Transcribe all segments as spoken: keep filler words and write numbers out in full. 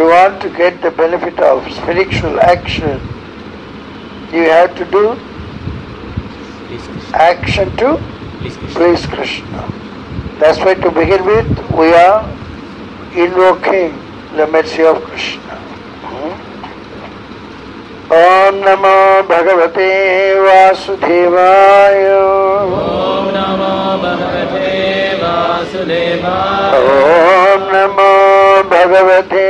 you want to get the benefit of spiritual action, you have to do action to please Krishna. That's why to begin with, we are invoking the mercy of Krishna. Om Namo Bhagavate Vasudevaya. Om Namo Bhagavate Vasudevaya. Om Namo Bhagavate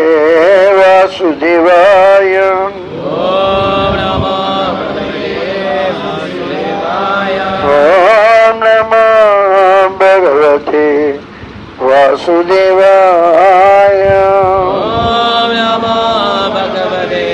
Vasudevaya. Om Namo Bhagavate Vasudevaya. Om Namo Bhagavate Vasudevaya. Om Namo Bhagavate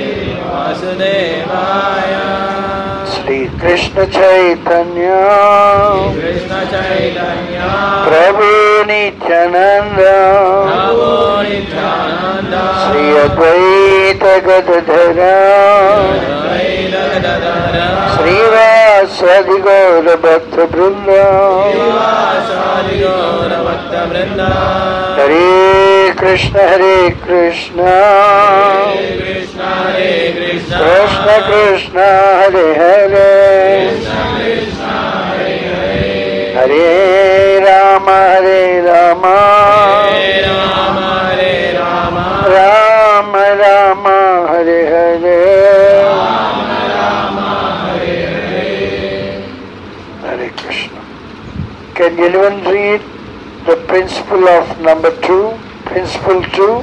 Vasudevaya. Shri Krishna Chaitanya, Krishna Chaitanya, Prabhu Nityananda, Prabhu Nityananda, Shri Advaita Gadadhara, Advaita Gadadhara, Srivasadi Gaura Bhakta Vrinda, Srivasadi Gaura Bhakta Vrinda, Hare Krishna Hare Krishna, Hare Krishna Hare Krishna, Krishna Krishna Hare Hare, Krishna Krishna Hare Hare, Hare Rama Hare Rama, Hare Rama Hare Rama, Rama Rama Hare Hare, Rama Rama Hare Hare. Hare Krishna. Can anyone read the principle of number two? Principle two.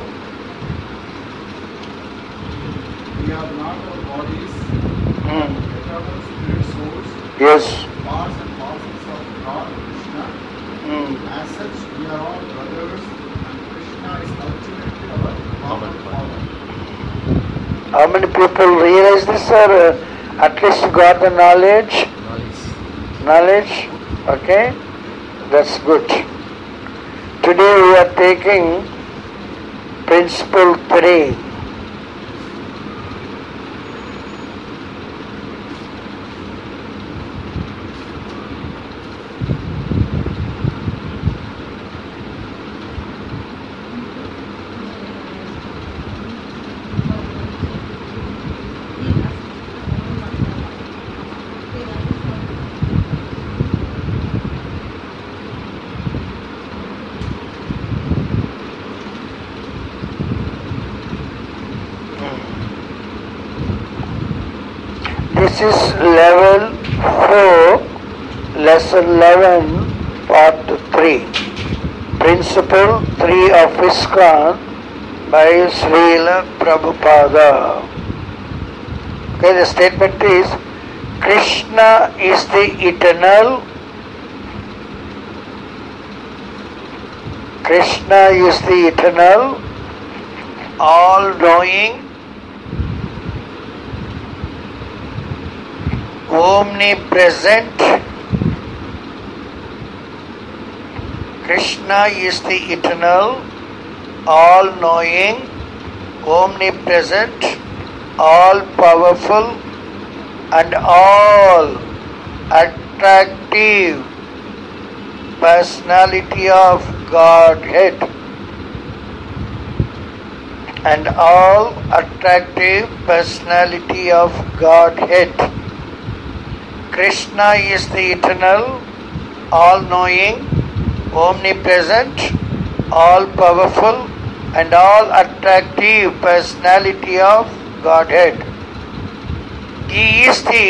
We are not our bodies, Hmm. eternal spirit souls, Yes. parts and parcels of Lord Krishna. Hmm. As such, we are all brothers, and Krishna is ultimately our common father. How many people realize this, sir? Uh, at least you got the knowledge. Knowledge. Okay. That's good. Today we are taking principle three. This is level four, lesson eleven, part three. Principle three of ISKCON by Srila Prabhupada. Okay, the statement is, Krishna is the eternal, Krishna is the eternal, all-knowing, omnipresent. Krishna is the eternal, all-knowing, omnipresent, all-powerful, and all-attractive personality of Godhead. And all-attractive personality of Godhead. Krishna is the eternal, all-knowing, omnipresent, all-powerful, and all-attractive personality of Godhead. He is the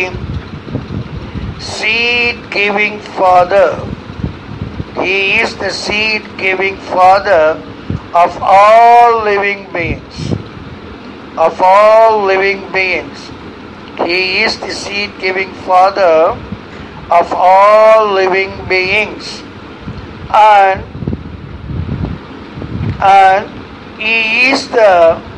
seed-giving Father. He is the seed-giving Father of all living beings. Of all living beings. He is the seed-giving Father of all living beings. And, and He is the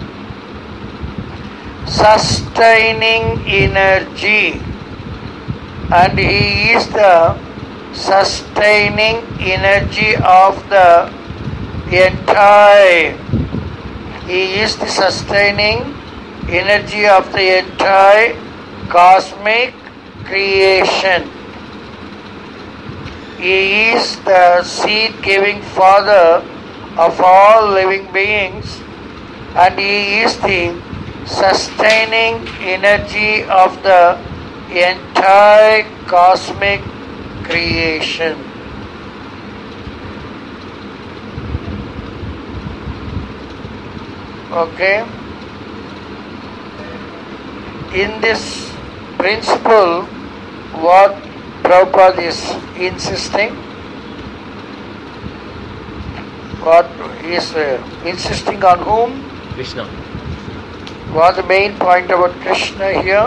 sustaining energy. And He is the sustaining energy of the entire. He is the sustaining energy of the entire cosmic creation. He is the seed-giving Father of all living beings, and He is the sustaining energy of the entire cosmic creation. Okay? In this principle, what Prabhupada is insisting, what is uh, insisting on whom? Krishna. What's the main point about Krishna here?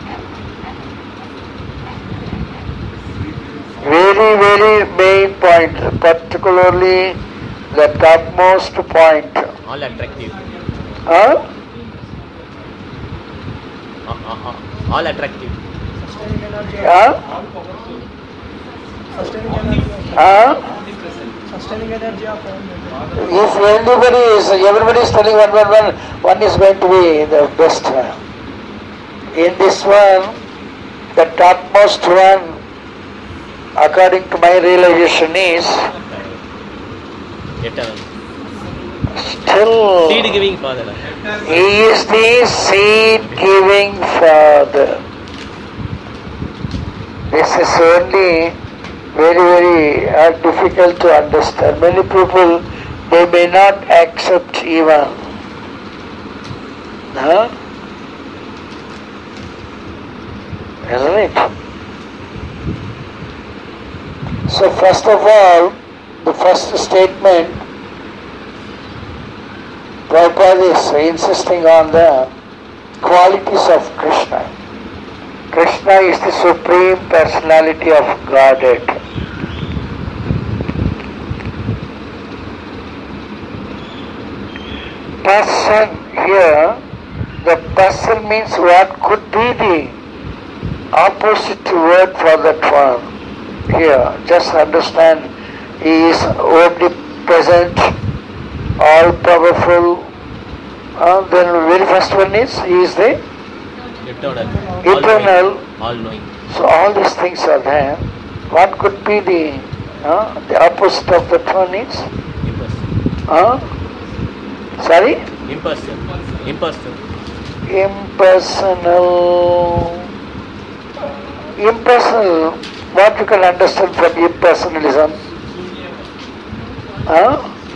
Very, very main point, particularly the topmost point. All attractive. Huh? Uh, uh, uh, all attractive. Huh? Sustaining energy. Huh? Sustaining energy of all. If everybody is, everybody is telling one, one, one, one is going to be the best. In this one, the topmost one, according to my realization, is Eternal. still Seed giving Father. He is the seed giving Father. This is only very, very uh, difficult to understand. Many people, they may not accept even. Huh? Isn't it? So first of all, the first statement, Prabhupada is insisting on the qualities of Krishna. Krishna is the Supreme Personality of Godhead. Person here, the person means what could be the opposite word for that one. Here, just understand, He is omnipresent, all powerful. Uh, then very first one is, He is the Eternal. eternal. All knowing. So all these things are there. What could be the uh, the opposite of that one is? Impersonal. Uh, sorry? Impersonal. Impersonal. Impersonal. Impersonal. What you can understand from impersonalism? Huh?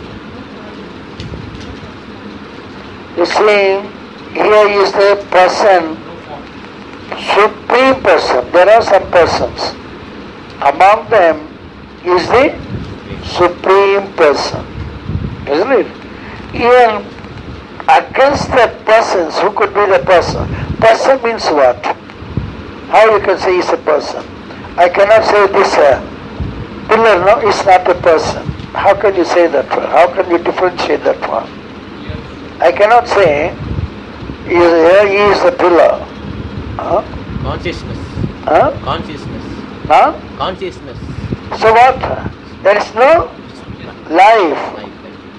You see, here is the person, Supreme Person. There are some persons. Among them is the Supreme Person. Isn't it? Even against the persons, who could be the person? Person means what? How you can say is a person? I cannot say this uh, pillar, no, is not a person. How can you say that one? How can you differentiate that one? I cannot say he is, here he is a pillar. Huh? Consciousness. Huh? Consciousness. Huh? Consciousness. So what? There is no life. Life, life.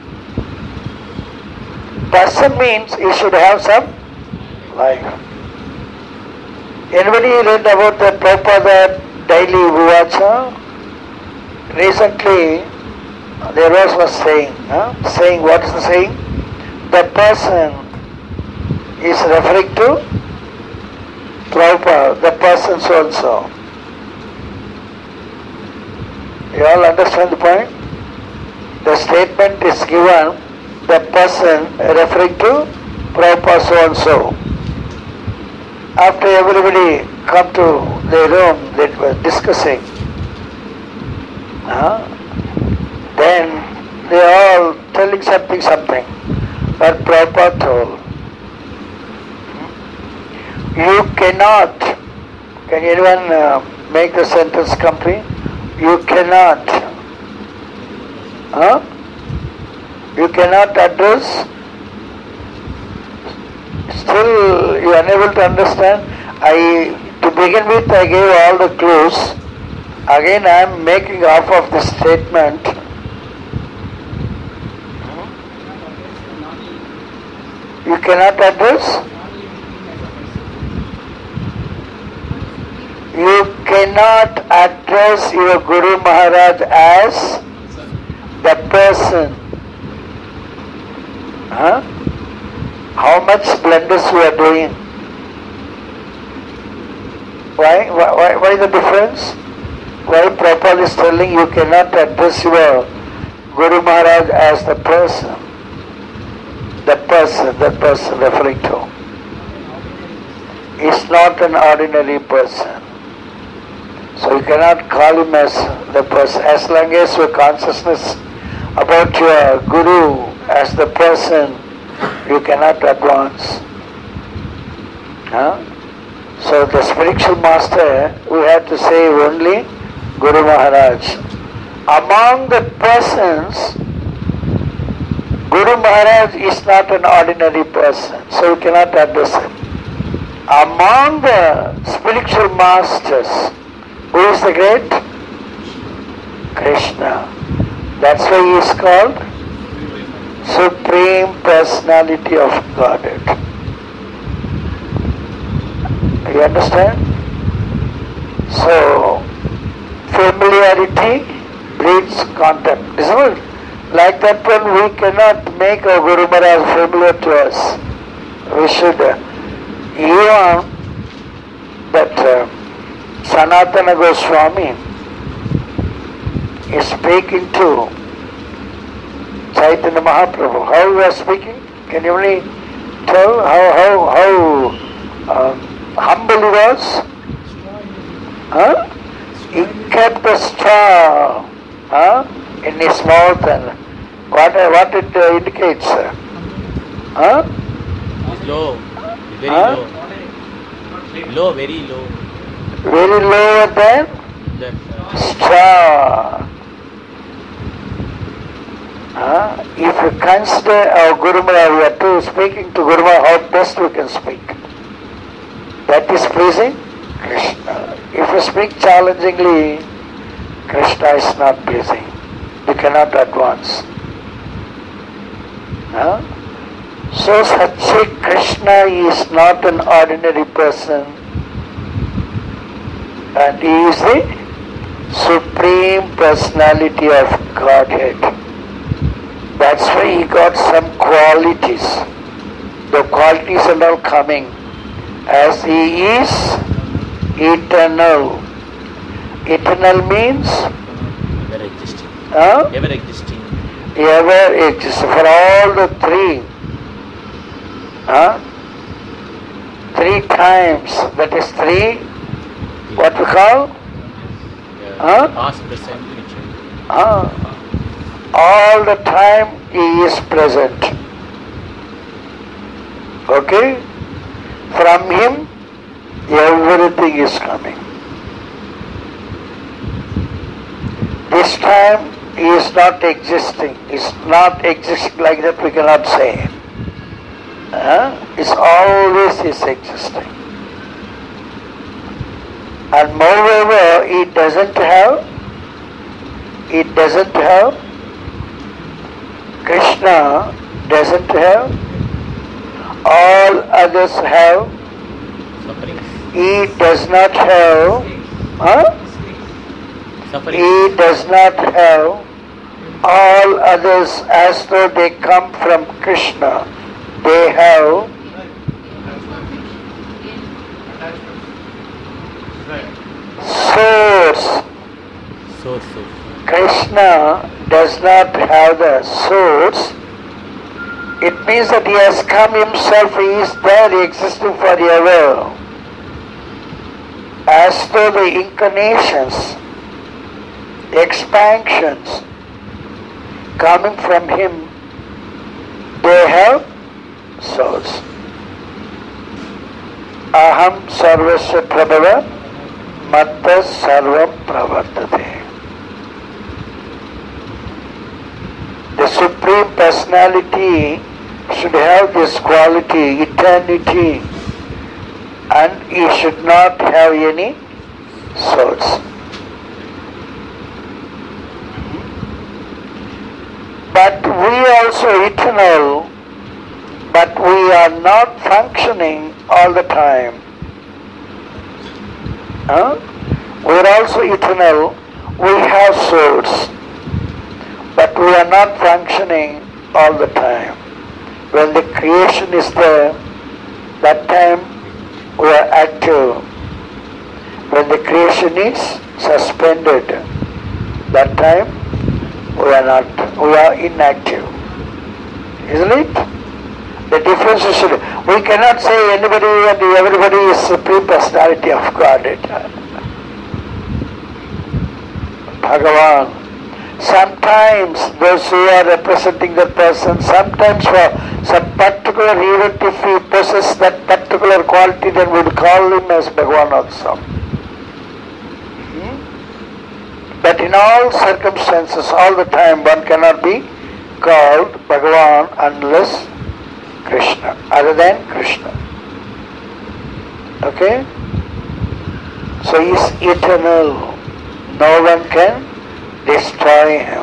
Person means he should have some life. Anybody read about the Prabhupada daily Vivacha? Recently, there was was saying, huh? saying what is the saying? The person is referring to Prabhupada, the person so and so. You all understand the point? The statement is given, the person referring to Prabhupada so and so. After everybody come to their room, they were discussing. Huh? Then they are all telling something, something. But Prabhupada told, you cannot, can anyone uh, make the sentence complete? You cannot, huh? You cannot address, still you are unable to understand. I, to begin with, I gave all the clues. Again I am making half of the statement. You cannot address? You cannot address your Guru Maharaj as the person. Huh? How much blunders you are doing? Why? Why, why, why the difference? Why Prabhupada is telling you cannot address your Guru Maharaj as the person? The person, that person referring to. Is not an ordinary person. So you cannot call him as the person. As long as your consciousness about your Guru as the person, you cannot advance. Huh? So the spiritual master, we have to say only Guru Maharaj. Among the persons, Guru Maharaj is not an ordinary person, so you cannot address him. Among the spiritual masters, who is the great? Krishna. That's why he is called Supreme Personality of Godhead. You understand? So, familiarity breeds contempt. Isn't it? Like that one, we cannot make our Guru Maharaj familiar to us. We should, uh, even that uh, Sanatana Goswami is speaking to Chaitanya Mahaprabhu. How he was speaking? Can you only tell how how how um, humble he was? Huh? He kept a straw huh, in his mouth, and what what it uh, indicates? Uh, huh? It's low. Very Huh? low. Low, very low. Very lower than That uh, straw. Huh? If you consider our Guru Maharaj, we are to speaking to Guru Maharaj how best we can speak. That is pleasing Krishna. If you speak challengingly, Krishna is not pleasing. You cannot advance. Huh? So such a Krishna is not an ordinary person, and he is the Supreme Personality of Godhead. That's why he got some qualities. The qualities are all coming as he is eternal. Eternal means ever existing. huh? Ever existing. ever exists for all the three. Huh? Three times. That is three. What we call? Yeah. Huh? Past, present, future. Huh? All the time he is present. Okay? From him, everything is coming. This time he is not existing. He is not existing like that, we cannot say. Huh? It's always is existing. And moreover, he doesn't have, he doesn't have, Krishna doesn't have, all others have, Suffering. he does not have, huh? Suffering. He does not have all others as though they come from Krishna. They have source. Source, source. Krishna does not have the source. It means that he has come himself, he is there existing forever. As though the incarnations, the expansions coming from him, they have source. Aham sarvasya prabhava matta sarvam pravartate. The Supreme Personality should have this quality, eternity, and he should not have any source. But we also eternal, but we are not functioning all the time. Huh? We are also eternal, we have source, but we are not functioning all the time. When the creation is there, that time we are active. When the creation is suspended, that time we are not, we are inactive. Isn't it? The difference is, we cannot say anybody and everybody is Supreme Personality of Godhead. Bhagavan. Sometimes those who are representing the person, sometimes for some particular event, if he possesses that particular quality, then we would call him as Bhagavan also. Hmm? But in all circumstances, all the time, one cannot be called Bhagavan unless Krishna, other than Krishna. Okay? So he is eternal. No one can destroy him.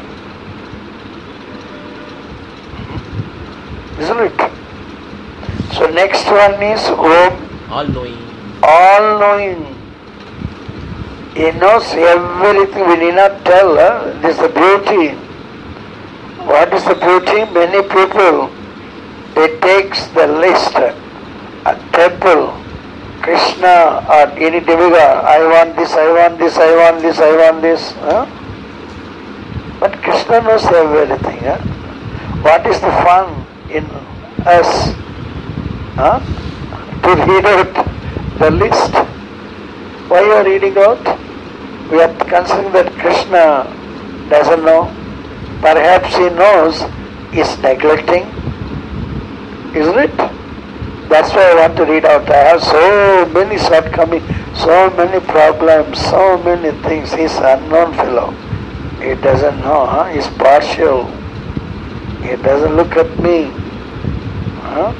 Isn't it? So next one is Om, All knowing. all knowing. He knows everything. We need not tell. Huh? This is the beauty. What is the beauty? Many people, they takes the list, a temple, Krishna or any demigod, I want this, I want this, I want this, I want this. Huh? But Krishna knows everything. Huh? What is the fun in us? Huh? To read out the list. Why you are reading out? We are considering that Krishna doesn't know. Perhaps he knows, is neglecting. Isn't it? That's why I want to read out. I have so many shortcomings, so many problems, so many things. He's an unknown fellow. He doesn't know. Huh? He's partial. He doesn't look at me. Huh?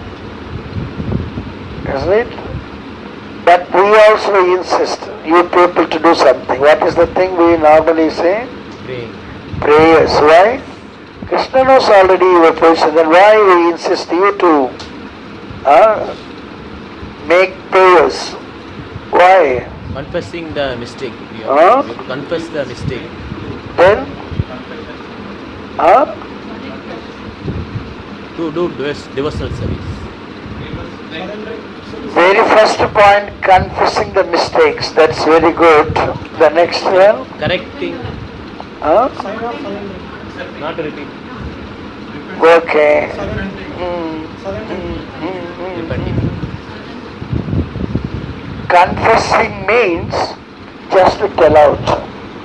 Isn't it? But we also insist, you people, to do something. What is the thing we normally say? Praying. Prayers. Why? Krishna knows already your position. Then why we insist you to uh, make prayers? Why? Confessing the mistake. We have, Huh? we have to confess the mistake. Then? Huh? To do dev- devotional service. Very first point, confessing the mistakes. That's very good. The next one? Correcting, Huh? Sign off surrender. not to repeat. Okay. Surrender. Mm, Surrender. mm, mm, mm, Repenting. mm. Confessing means just to tell out.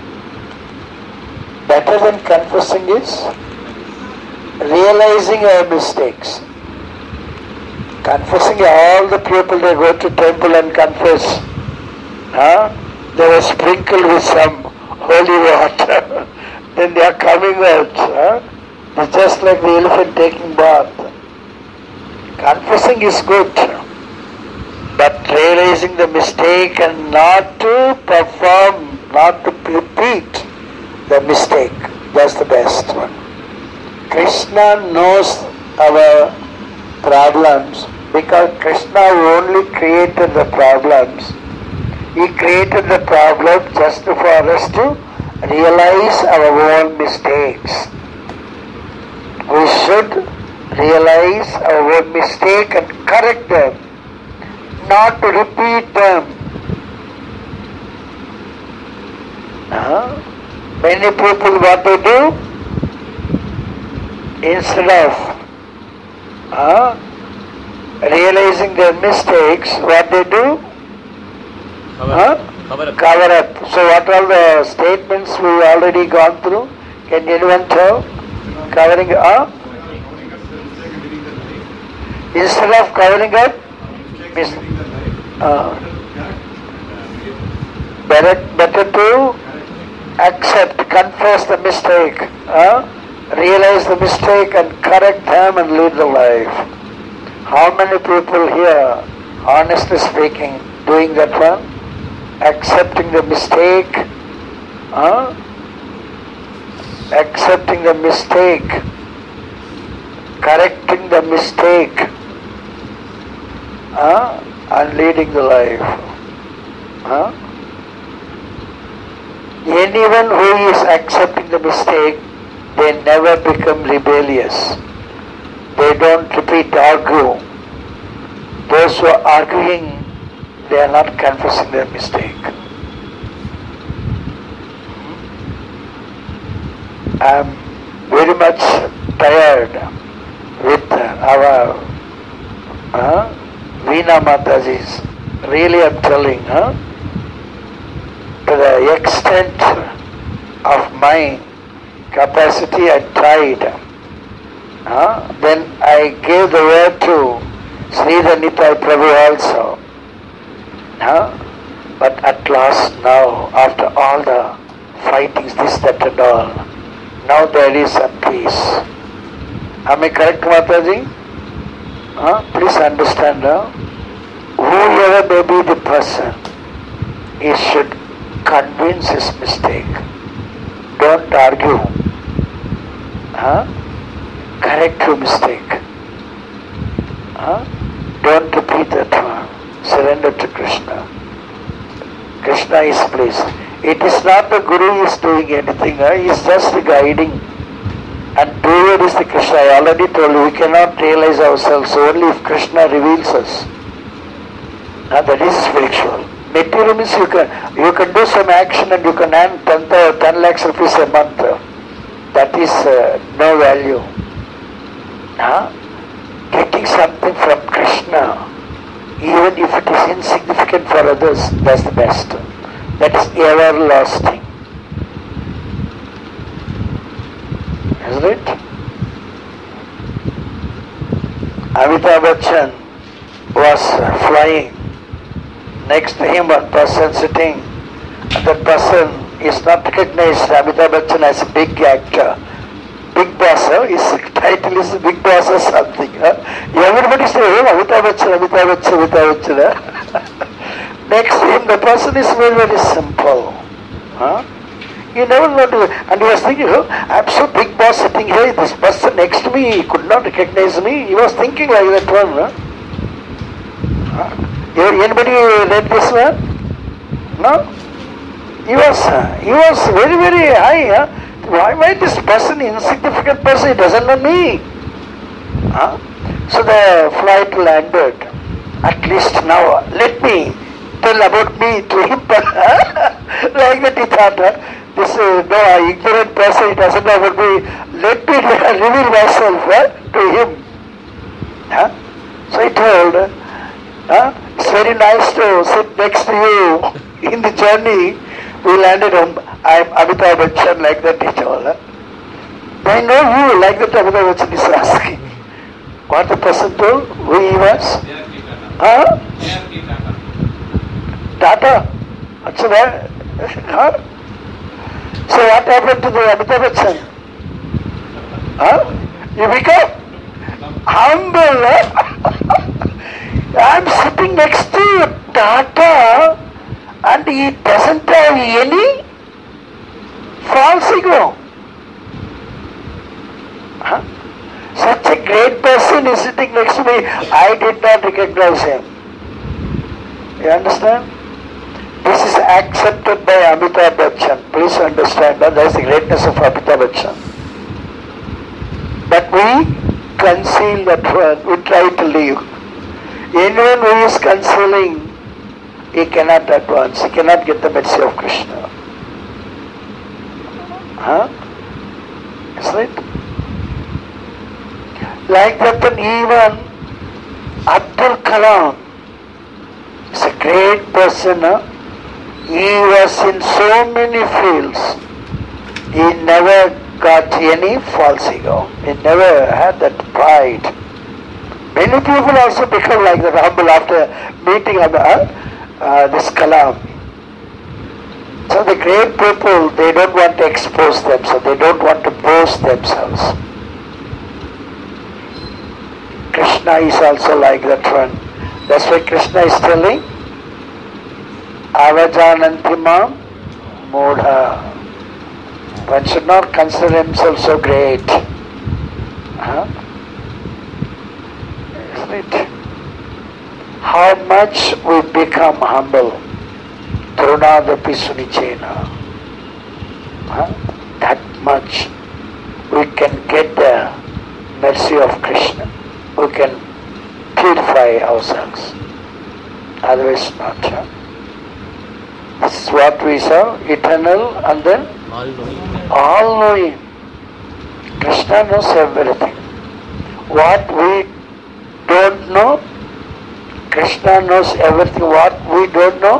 Better than confessing is realizing our mistakes. Confessing, all the people, they go to temple and confess. Huh? They were sprinkled with some holy water. Then they are coming out. Huh? It's just like the elephant taking bath. Confessing is good, but realizing the mistake and not to perform, not to repeat the mistake, that's the best one. Krishna knows our problems because Krishna only created the problems. He created the problem just for us to realize our own mistakes. We should realize our own mistake and correct them, not to repeat them. Uh, many people, what they do, instead of uh, realizing their mistakes, what they do? Cover, Huh? cover up. Cover up. So what are the statements we already gone through? Can anyone tell? Covering up? Instead of covering up, mis- uh, better, better to accept, confess the mistake, uh, realize the mistake and correct them and lead the life. How many people here, honestly speaking, doing that one? Accepting the mistake, uh, accepting the mistake, correcting the mistake, uh, and leading the life. Uh. Anyone who is accepting the mistake, they never become rebellious. they don't repeat, argue. Those who are arguing, they are not confessing their mistake. I am very much tired with our uh, Veena Mataji's. Really I am telling, huh? To the extent of my capacity I tried. Huh? Then I gave the word to Sridhar Nitai Prabhu also. Huh? But at last now, after all the fightings, this, that and all, now there is some peace. Am I correct, Mataji? Huh? Please understand, huh? Whoever may be the person, he should convince his mistake. Don't argue. Huh? Correct your mistake. Huh? Don't repeat that one. Surrender to Krishna. Krishna is pleased. It is not the Guru is doing anything, huh? He is just guiding. And doer is the Krishna. I already told you, we cannot realize ourselves only if Krishna reveals us. Now that is spiritual. Material means you can, you can do some action and you can earn ten, ten lakhs rupees a month. That is uh, no value. Huh? Getting something from Krishna, even if it is insignificant for others, that's the best. That is everlasting. Isn't it? Amitabh Bachchan was flying. Next to him one person sitting. And that person is not recognized Amitabh Bachchan as a big actor. Big boss, huh? His title is Big Boss or something. Huh? Everybody say, oh, Amitabh Bachchan, Amitabh Bachchan, Amitabh Bachchan. Huh? Next to him the person is very, very simple. Huh? He never know to, and he was thinking, oh, I'm so big boss sitting here, this person next to me, he could not recognize me. He was thinking like that one. Huh? Huh? Anybody read this one? No? He was, uh, he was very, very high. Huh? Why, why this person, insignificant person, he doesn't know me? Huh? So the flight landed. At least now, let me tell about me to him. Like that he thought, huh? This uh, no, ignorant person, he doesn't know about me. Let me reveal myself huh, to him. Huh? So he told, huh? It's very nice to sit next to you in the journey. We landed on, I'm Amitabh Bachchan, like that he told. Huh? I know you, like that Amitabh Bachchan is asking. What the person told? Who he was? Huh? Tata. Tata? Huh? So what happened to the Amitabh Bachchan? Huh? You become humble. Huh? I'm sitting next to Tata and he doesn't have any false ego. Huh? Such a great person is sitting next to me. I did not recognize him. You understand? This is accepted by Amitabh Bachchan. Please understand that is the greatness of Amitabh Bachchan. But we conceal that word. We try to leave. Anyone who is concealing, he cannot advance. He cannot get the mercy of Krishna. Huh? Isn't it? Like that, and even Abdul Kalam is a great person. Huh? He was in so many fields. He never got any false ego. He never had that pride. Many people also become like that, humble after meeting uh, uh, this Kalam. So the great people, they don't want to expose themselves. They don't want to boast themselves. Krishna is also like that one. That's why Krishna is telling, Avajananti mam modha. One should not consider himself so great. Huh? Isn't it? How much we become humble. Trunadapi sunichena. Huh? That much we can get the mercy of Krishna, we can purify ourselves. Otherwise not. Huh? This is what we saw, eternal and then All knowing. all knowing. Krishna knows everything. What we don't know, Krishna knows everything. What we don't know,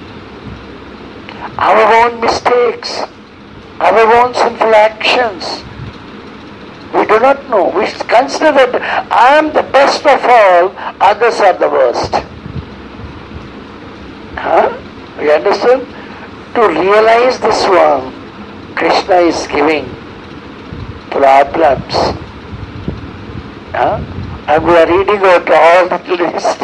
our own mistakes, our own sinful actions. We do not know. We consider that I am the best of all, others are the worst. Huh? You understand? To realize this one, Krishna is giving problems. Huh? And we are reading out all the list.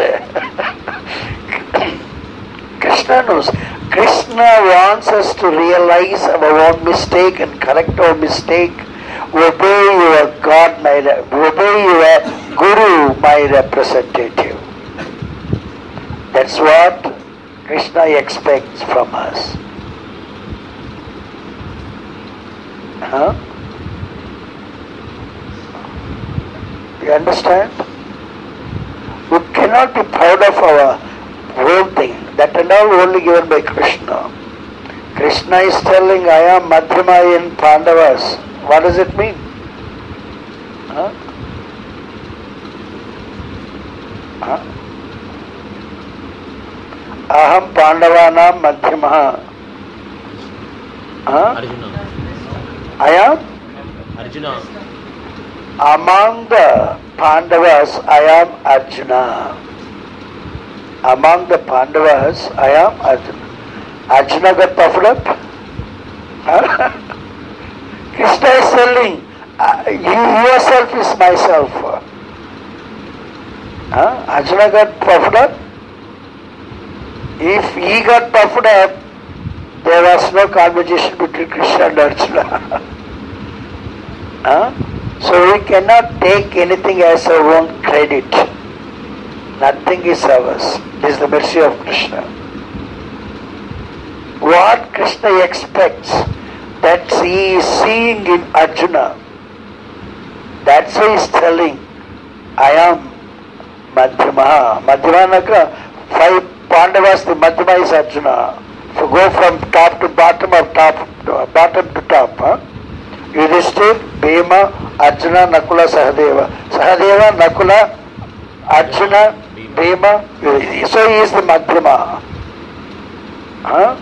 Krishna knows. Krishna wants us to realize our own mistake and correct our mistake. Obey your God, my re- obey your Guru, my representative. That's what Krishna expects from us. Huh? You understand? We cannot be proud of our own thing. That and all only given by Krishna. Krishna is telling, I am Madhyama in Pandavas. What does it mean? Huh? Huh? Aham Pandavanam Madhyama. Huh? Arjuna. I am Arjuna. among the Pandavas, I am Arjuna. Among the Pandavas, I am Arjuna. Arjuna got puffed up? Huh? Krishna is telling, uh, you yourself is myself. Huh? Arjuna got puffed up. If he got puffed up, there was no conversation between Krishna and Arjuna. Huh? So we cannot take anything as our own credit. Nothing is ours. This is the mercy of Krishna. What Krishna expects, that he is seeing in Arjuna. That's why he is telling, I am Madhyama. Madhyama, five Pandavas, the Madhyama is Arjuna. If you go from top to bottom or top to, bottom to top, huh? Yudhishthir, Bhima, Arjuna, Nakula, Sahadeva. Sahadeva, Nakula, Arjuna, Bhima. So he is the Madhyama. Huh?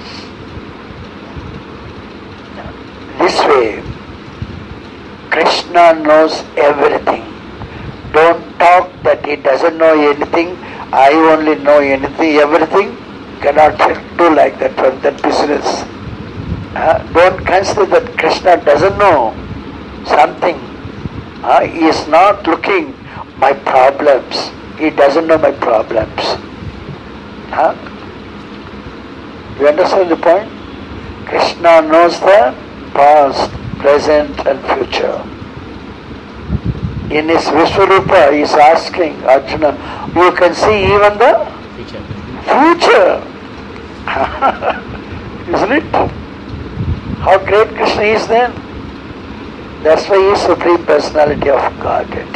This way, Krishna knows everything. Don't talk that he doesn't know anything, I only know anything, everything. Cannot do like that from that business. Uh, don't consider that Krishna doesn't know something. Uh, he is not looking my problems. He doesn't know my problems. Huh? You understand the point? Krishna knows the past, present and future. In his Vishwarupa, he is asking Arjuna, you can see even the Future. future. Isn't it? How great Krishna is then? That's why he is Supreme Personality of Godhead.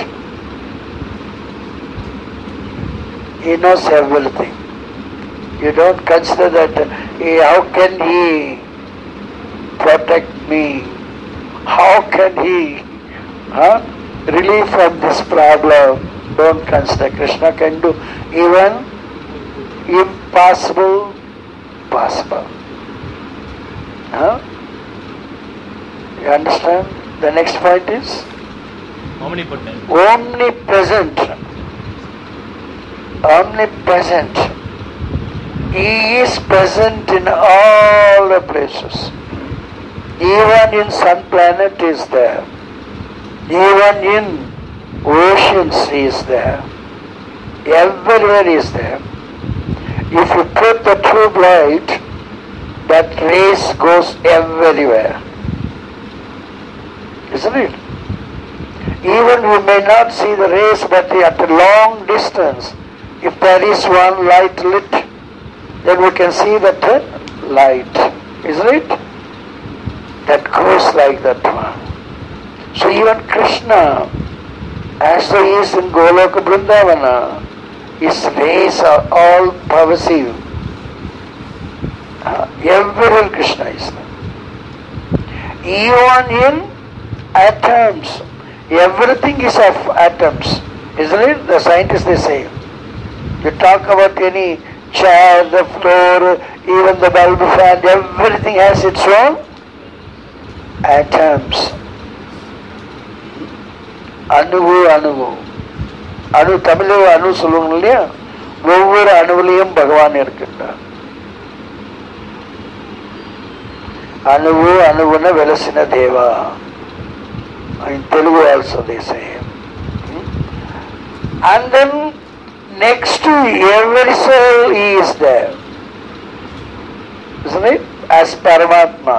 He knows everything. You don't consider that, eh, how can he protect me? How can he huh, relieve from this problem? Don't consider. Krishna can do even impossible possible. Huh? You understand? The next point is Omnipotent. omnipresent. Omnipresent. He is present in all the places. Even in sun planet is there. Even in oceans he is there. Everywhere is there. If you put the tube light, that rays goes everywhere. Isn't it? Even we may not see the rays, but at a long distance, if there is one light lit, then we can see that light. Isn't it? That goes like that one. So even Krishna As though he is in Goloka Vrindavana, his rays are all pervasive. Uh, everywhere Krishna is there. Even in atoms, everything is of atoms, isn't it? The scientists, they say. You talk about any chair, the floor, even the bulb fan, everything has its own atoms. அணுவு அணுவு அணு தமிழ் அணு சொல்லுவாங்க இல்லையா, ஒவ்வொரு அணுவிலையும் பகவான் இருக்கின்றார். அணுவு அணுவுன வெலசின தேவா. In Telugu also they say. And then next to every soul he is there, isn't it? As Paramatma.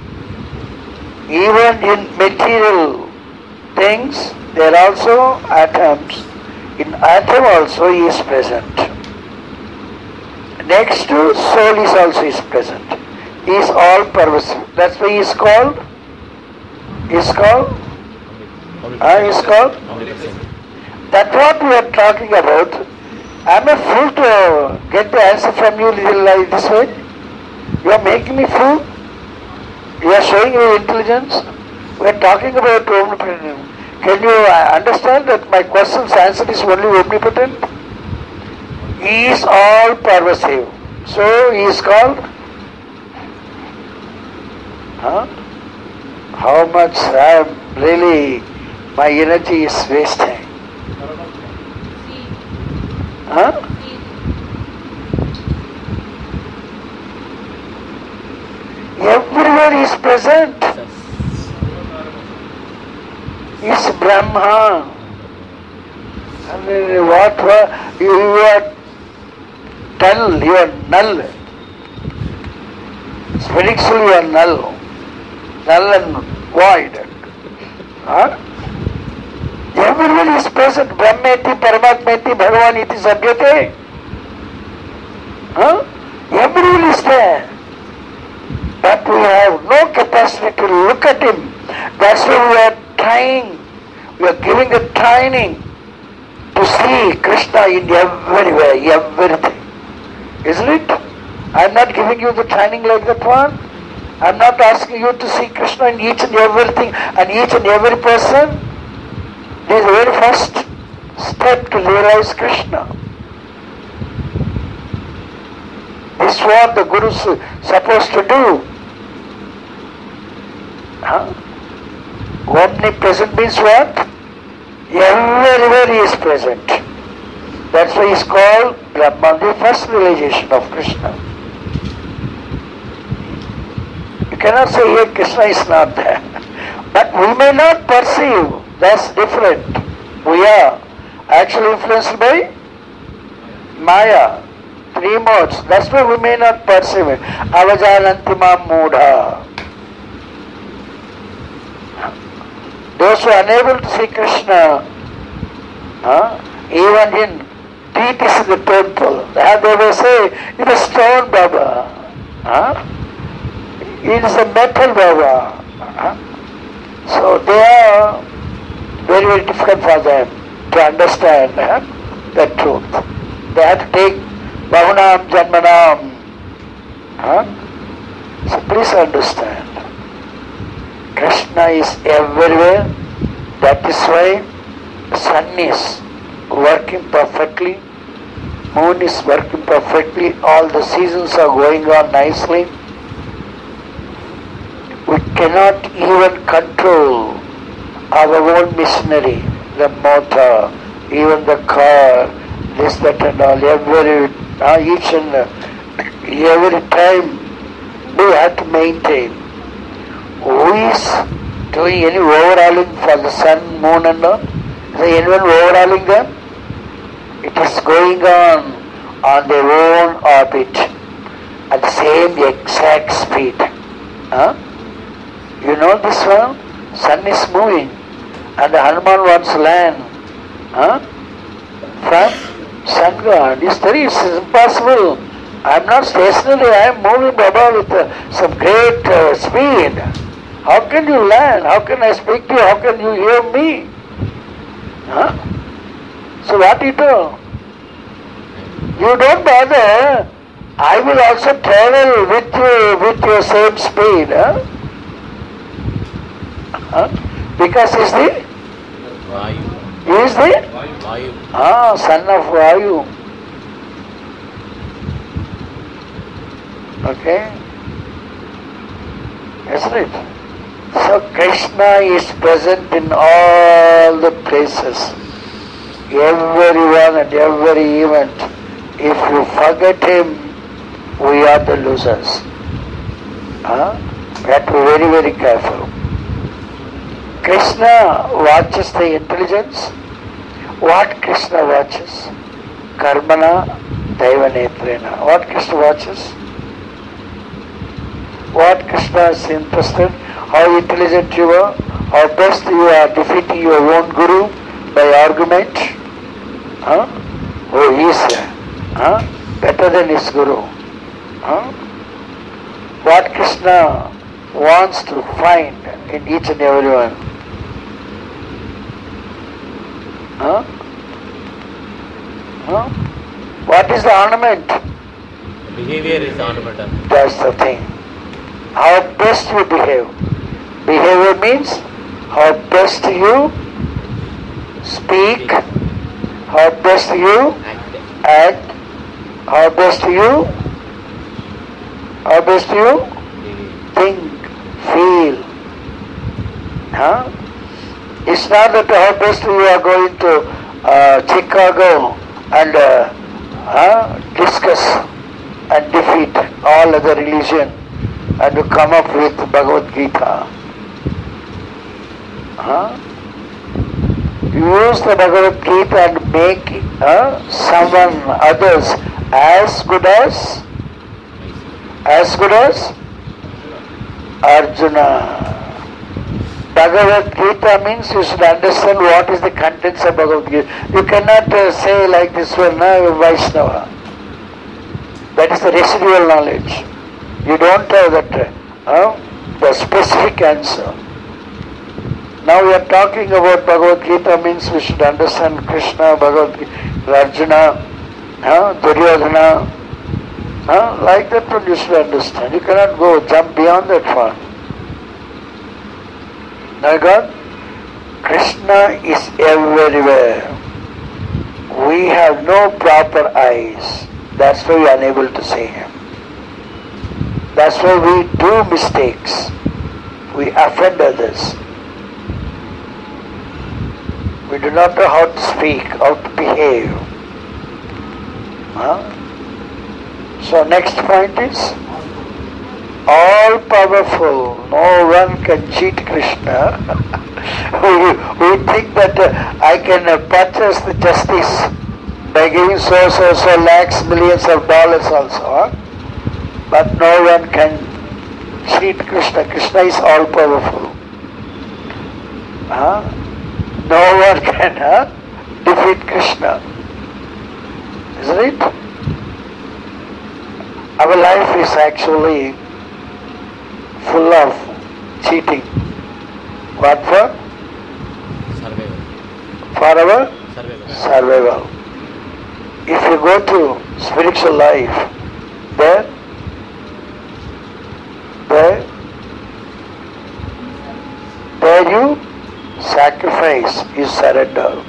Even in material things there are also atoms. In atom also he is present. Next to soul is also is present. He is all pervasive. That's why he is called. He is called. Ah, he is called. That's what we are talking about. Am I fool to get the answer from you like this way? You are making me fool. You are showing your intelligence. We are talking about omnipotent. Can you understand that my question's answer is only omnipotent? He is all pervasive. So he is called. Huh? How much I am really, my energy is wasting. Huh? Everywhere he is present. He is Brahma. And then what you, you are dull, you are null. Spiritually you are null. Null and void. Huh? Everyone is present. Brahmeti, Paramatmeti, Bhagavan iti sabhyate. Huh? Everyone is there. But we have no capacity to look at him. That's why we are trying. We are giving a training to see Krishna in everywhere, everything. Isn't it? I am not giving you the training like that one. I am not asking you to see Krishna in each and everything and each and every person. This is the very first step to realize Krishna. This is what the Guru is supposed to do. Huh? Omnipresent means what? Everywhere he is present. That's why he is called Brahman, the first realization of Krishna. You cannot say here Krishna is not there. But we may not perceive. That's different. We are actually influenced by Maya, three modes. That's why we may not perceive it. Avajanantima Mudha. Those who are unable to see Krishna, huh, even in deities in the temple, they will say, it is stone Baba. Huh? It is a metal Baba. Huh? So they are very, very difficult for them to understand huh, the truth. They have to take Bahunam Janmanam. Huh? So please understand. Krishna is everywhere. That is why sun is working perfectly, moon is working perfectly, all the seasons are going on nicely. We cannot even control our own machinery, the motor, even the car, this, that and all, every, uh, each and uh, every time we have to maintain. Who is doing any overhauling for the sun, moon and all? Is there anyone overhauling them? It is going on on their own orbit at the same exact speed. Huh? You know this one? Sun is moving and the Hanuman wants land. Huh? From sun god. It's very it's impossible. I am not stationary, I am moving Baba with uh, some great uh, speed. How can you land? How can I speak to you? How can you hear me? Huh? So what you do? You don't bother. I will also travel with you with your same speed. Huh? Huh? Because he's the Vayu. he is the Vayu. ah son of Vayu. Okay? Isn't it? So Krishna is present in all the places. Everyone and every event. If you forget him, we are the losers. Huh? We have to be very, very careful. Krishna watches the intelligence. What Krishna watches? Karmana Daivanetrena. What Krishna watches? What Krishna is interested? How intelligent you are? How best you are defeating your own guru by argument? Huh? Oh, he is huh? better than his guru. Huh? What Krishna wants to find in each and every one. Huh? Huh? What is the ornament? Behavior is ornamental. That's the thing. How best you behave. Behavior means how best you speak, how best you Act. act, how best you, how best you think, feel. Huh? It's not that how best you are going to uh, Chicago and uh, uh, discuss and defeat all other religion and to come up with Bhagavad Gita. Huh? Use the Bhagavad Gita and make uh, someone, others as good as, as good as Arjuna. Bhagavad Gita means you should understand what is the contents of Bhagavad Gita. You cannot uh, say like this one, uh, Vaishnava. That is the residual knowledge. You don't have that, uh, the specific answer. Now we are talking about Bhagavad Gita means we should understand Krishna, Bhagavad Gita, Arjuna, uh, Duryodhana. Uh, like that one you should understand. You cannot go jump beyond that far. Now God, Krishna is everywhere. We have no proper eyes. That's why we are unable to see him. That's why we do mistakes. We offend others. We do not know how to speak, how to behave. Huh? So next point is, all powerful, no one can cheat Krishna. we, we think that uh, I can uh, purchase the justice by giving so, so, so lakhs, millions of dollars also. Huh? But no one can cheat Krishna. Krishna is all powerful. Huh? No one can huh, defeat Krishna. Isn't it? Our life is actually full of cheating. What for? Survival. For our Survival. survival. If you go to spiritual life, there, there, there you sacrifice, you surrender.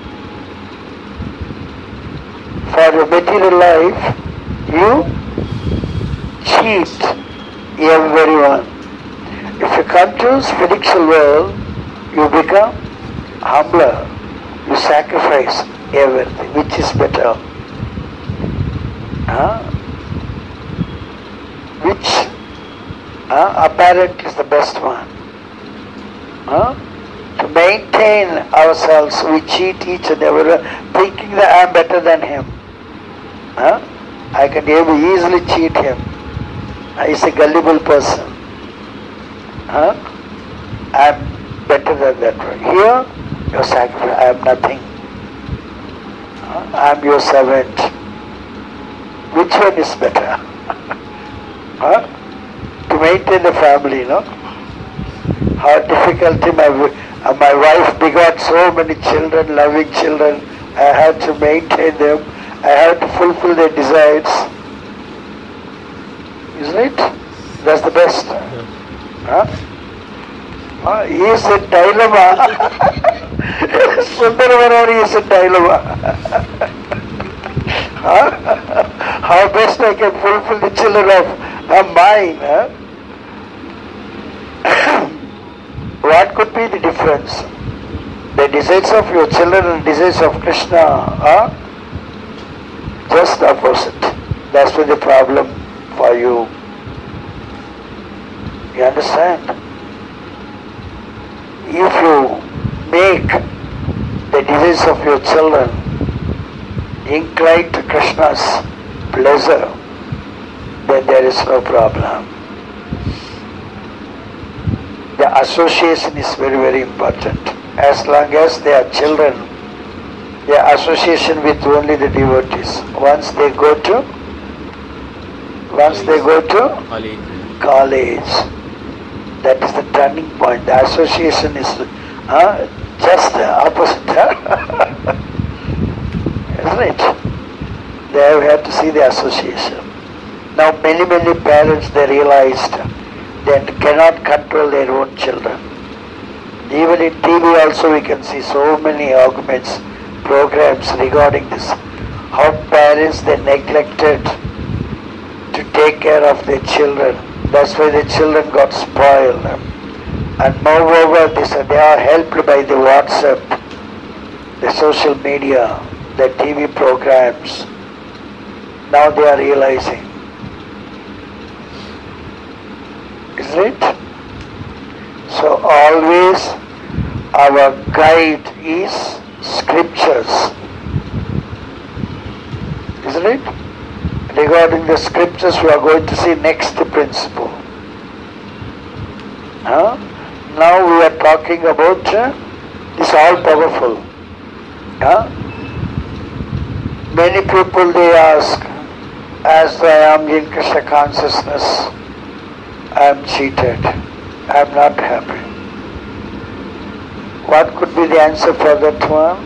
For your material life, you cheat everyone. If you come to spiritual world, you become humbler. You sacrifice everything, which is better. Huh? Which uh, apparent is the best one. Huh? To maintain ourselves, we cheat each and every one, thinking that I am better than him. Huh? I can easily cheat him. He is a gullible person. Huh? I am better than that one. Here, your sacrifice, I am nothing. Huh? I am your servant. Which one is better? Huh? To maintain the family, no? How difficulty my Uh, my wife begot so many children, loving children. I have to maintain them. I have to fulfill their desires. Isn't it? That's the best. Huh? Uh, he is a dilemma. Sundaravarar is a dilemma. Huh? How best I can fulfill the children of uh, mine? Huh? What could be the difference? The desires of your children and desires of Krishna are just the opposite. That's why the problem for you. You understand? If you make the desires of your children inclined to Krishna's pleasure, then there is no problem. The association is very, very important. As long as they are children, their association with only the devotees. Once they go to, once they go to College. college, that is the turning point. The association is uh, just the opposite. Isn't it? They have had to see the association. Now many, many parents, they realized they cannot control their own children. Even in T V also we can see so many arguments, programs regarding this. How parents, they neglected to take care of their children. That's why the children got spoiled. And moreover, this, they are helped by the WhatsApp, the social media, the T V programs. Now they are realizing. Isn't it? So always our guide is scriptures. Isn't it? Regarding the scriptures, we are going to see next principle. Huh? Now we are talking about uh, this all-powerful. Huh? Many people, they ask, as I am in Krishna consciousness, I am cheated. I am not happy. What could be the answer for that one?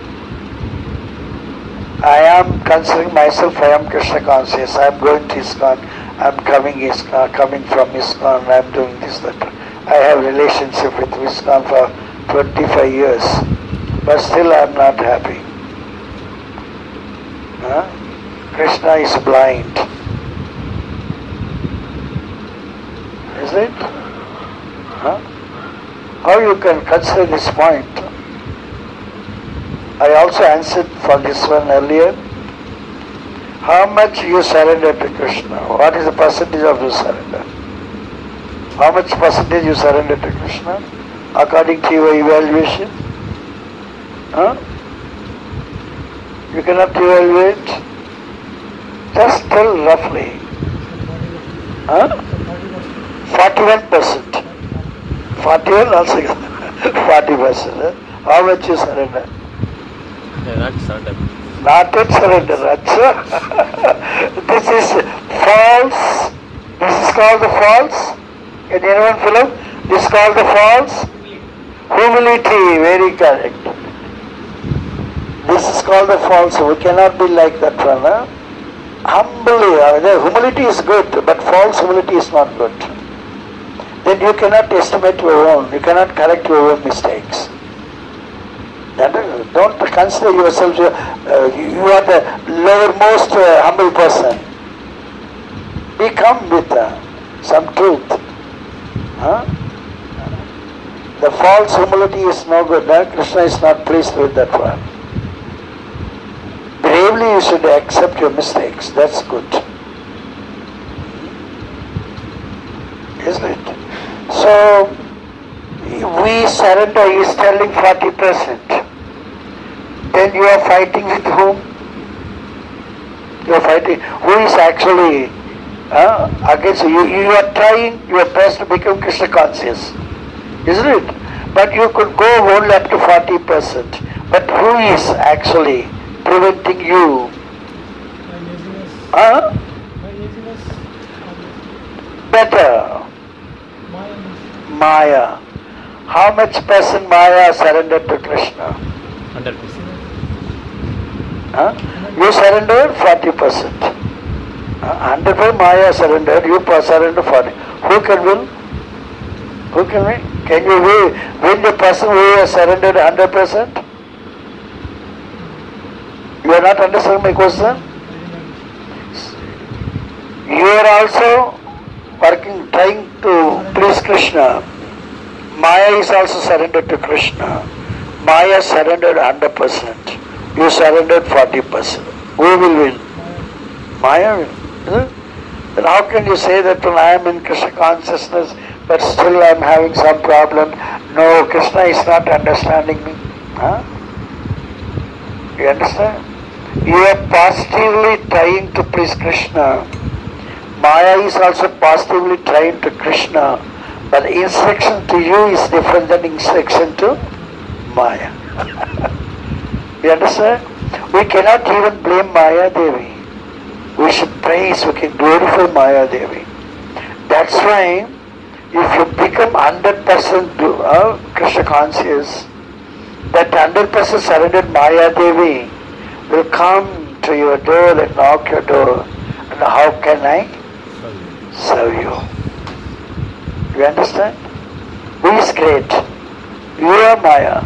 I am considering myself, I am Krishna conscious. I am going to ISKCON. I am coming ISKCON, coming from ISKCON. I am doing this, that. I have relationship with ISKCON for twenty-five years, but still I am not happy. Huh? Krishna is blind. Is it? Huh? How you can consider this point? I also answered for this one earlier. How much you surrender to Krishna? What is the percentage of your surrender? How much percentage you surrender to Krishna according to your evaluation? Huh? You cannot evaluate? Just tell roughly. Huh? forty-one percent. forty-one also forty percent. How much you surrender? Not surrender. Not yet surrender. This is false. This is called the false. Can anyone fill up? This is called the false. Humility. Very correct. This is called the false. We cannot be like that one. Huh? Humbly. Uh, the humility is good, but false humility is not good. Then you cannot estimate your own. You cannot correct your own mistakes. Don't consider yourself, uh, you are the lowermost uh, humble person. Become with uh, some truth. Huh? The false humility is no good. Huh? Krishna is not pleased with that one. Bravely you should accept your mistakes. That's good. Isn't it? So, we surrender, he is telling forty percent. Then you are fighting with whom? You are fighting. Who is actually uh, against you? You are trying your best to become Krishna conscious. Isn't it? But you could go only up to forty percent. But who is actually preventing you? My laziness. Huh? My laziness. Better. My Maya. How much percent Maya surrendered to Krishna? one hundred percent. Huh? You surrendered forty percent. Uh, one hundred percent Maya surrendered, you surrendered forty. Who can win? Who can win? Can you win, win the person who has surrendered one hundred percent? You are not understanding my question? You are also working, trying to please Krishna. Maya is also surrendered to Krishna. Maya surrendered one hundred percent. You surrendered forty percent. Who will win? Maya will. Isn't it? Then how can you say that when I am in Krishna consciousness, but still I am having some problem? No, Krishna is not understanding me. Huh? You understand? You are positively trying to please Krishna. Maya is also positively trying to Krishna. But the instruction to you is different than instruction to Maya. You understand? We cannot even blame Maya Devi. We should praise, we can glorify Maya Devi. That's why if you become one hundred percent uh, Krishna conscious, that one hundred percent surrendered Maya Devi will come to your door and knock your door. And how can I serve you? You understand? Who is great? You or Maya?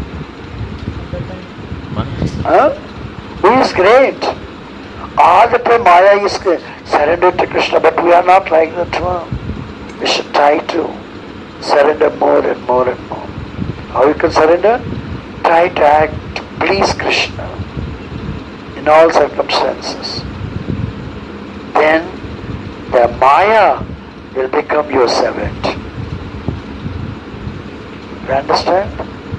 Huh? Who is great? All the time Maya is surrendered to Krishna, but we are not like that one. We should try to surrender more and more and more. How you can surrender? Try to act to please Krishna in all circumstances. Then the Maya will become your servant. You understand?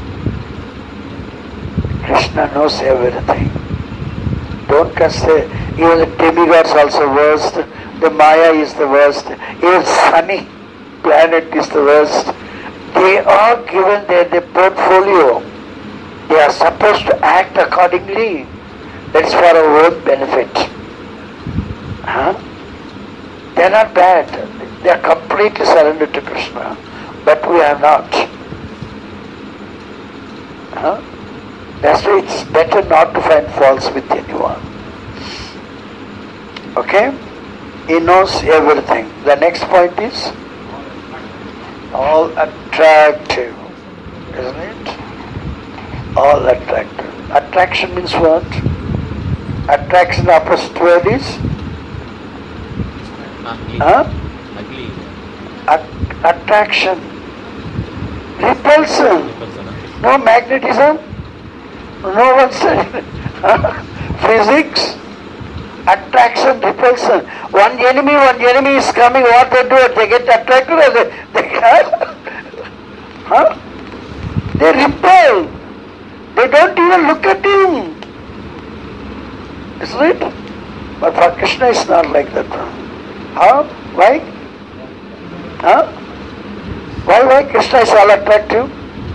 Krishna knows everything. Don't consider, even the demigods also worst, the Maya is the worst, even sunny planet is the worst. They are given their, their portfolio. They are supposed to act accordingly. That's for our own benefit. Huh? They are not bad. They are completely surrendered to Krishna. But we are not. Huh? That's why it's better not to find faults with anyone. Okay? He knows everything. The next point is all attractive. Isn't it? All attractive. Attraction means what? Attraction opposite word is? Ugly. Huh? Ugly. At- attraction. Repulsion. Repulsion, huh? No magnetism. No one said. Physics. Attraction, repulsion. One enemy, one enemy is coming. What they do? They get attracted or they, they huh? They repel. They don't even look at him. Isn't it? But for Krishna it's not like that. How? Why? Huh? Why, why Krishna is all attractive?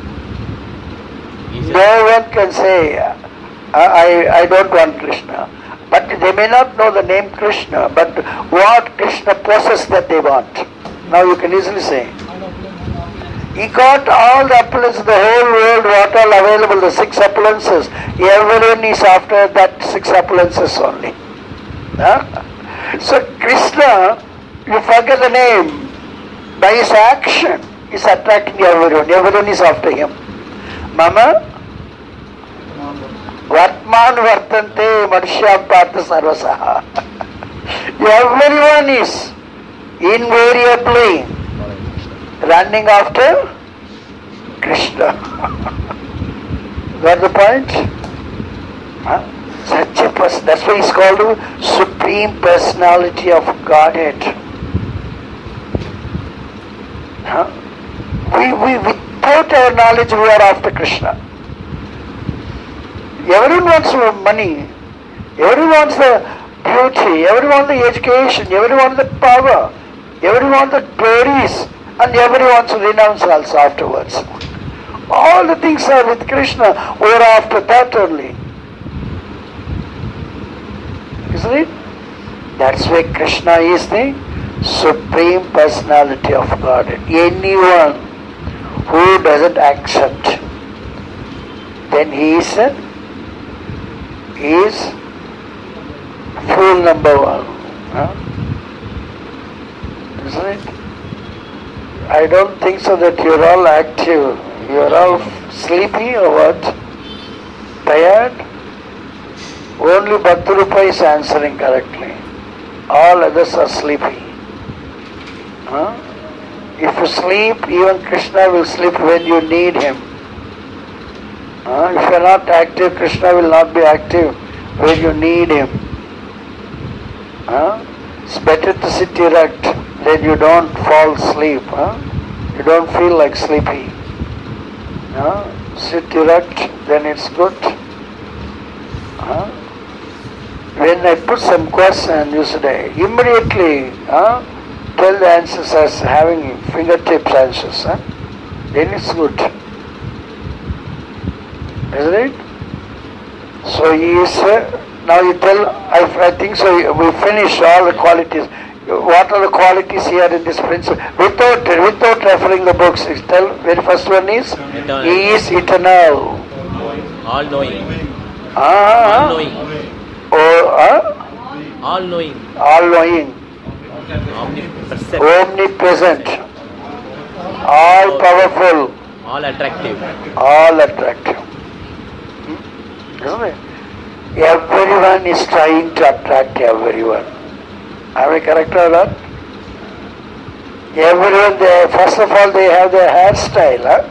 He's No one can say, I, I, I don't want Krishna. But they may not know the name Krishna, but what Krishna possesses that they want. Now you can easily say. He got all the opulence, the whole world, what all available, the six opulences. Everyone is after that six opulences only. Huh? So Krishna, you forget the name, by his action, is attracting everyone. Everyone is after him. Mama, Vartman Vartante Manushyam Partha Sarvasaha. Everyone is invariably running after Krishna. Got the point? Huh? Such a person, that's why he's called the Supreme Personality of Godhead. Huh? We, we, without our knowledge, we are after Krishna. Everyone wants money, everyone wants the beauty, everyone wants the education, everyone wants the power, everyone wants the glories, and everyone wants to renounce also afterwards. All the things are with Krishna, we are after that only. Isn't it? That's why Krishna is the Supreme Personality of God. Anyone who doesn't accept, then he is a, he is fool number one. Huh? Isn't it? I don't think so that you're all active. You're all sleepy or what? Tired? Only Bhaktarupa is answering correctly. All others are sleepy. Huh? If you sleep, even Krishna will sleep when you need him. Huh? If you are not active, Krishna will not be active when you need him. Huh? It's better to sit erect, then you don't fall asleep. Huh? You don't feel like sleepy. Huh? Sit erect, then it's good. Huh? When I put some question, you say, immediately huh, tell the answers as having fingertips answers. Huh? Then it's good. Isn't it? So he is, uh, now you tell, I, I think so, we finish all the qualities. What are the qualities here in this principle? Without, without referring the books, tell, very first one is, Eternal. he is eternal. All knowing. Ah, All knowing. oh, ah? All knowing. All knowing, Omnipresent. omnipresent, all powerful, All attractive. all attractive. Hmm? Isn't it? Everyone is trying to attract everyone. Am I correct or not? Everyone, they, first of all, they have their hairstyle. Huh?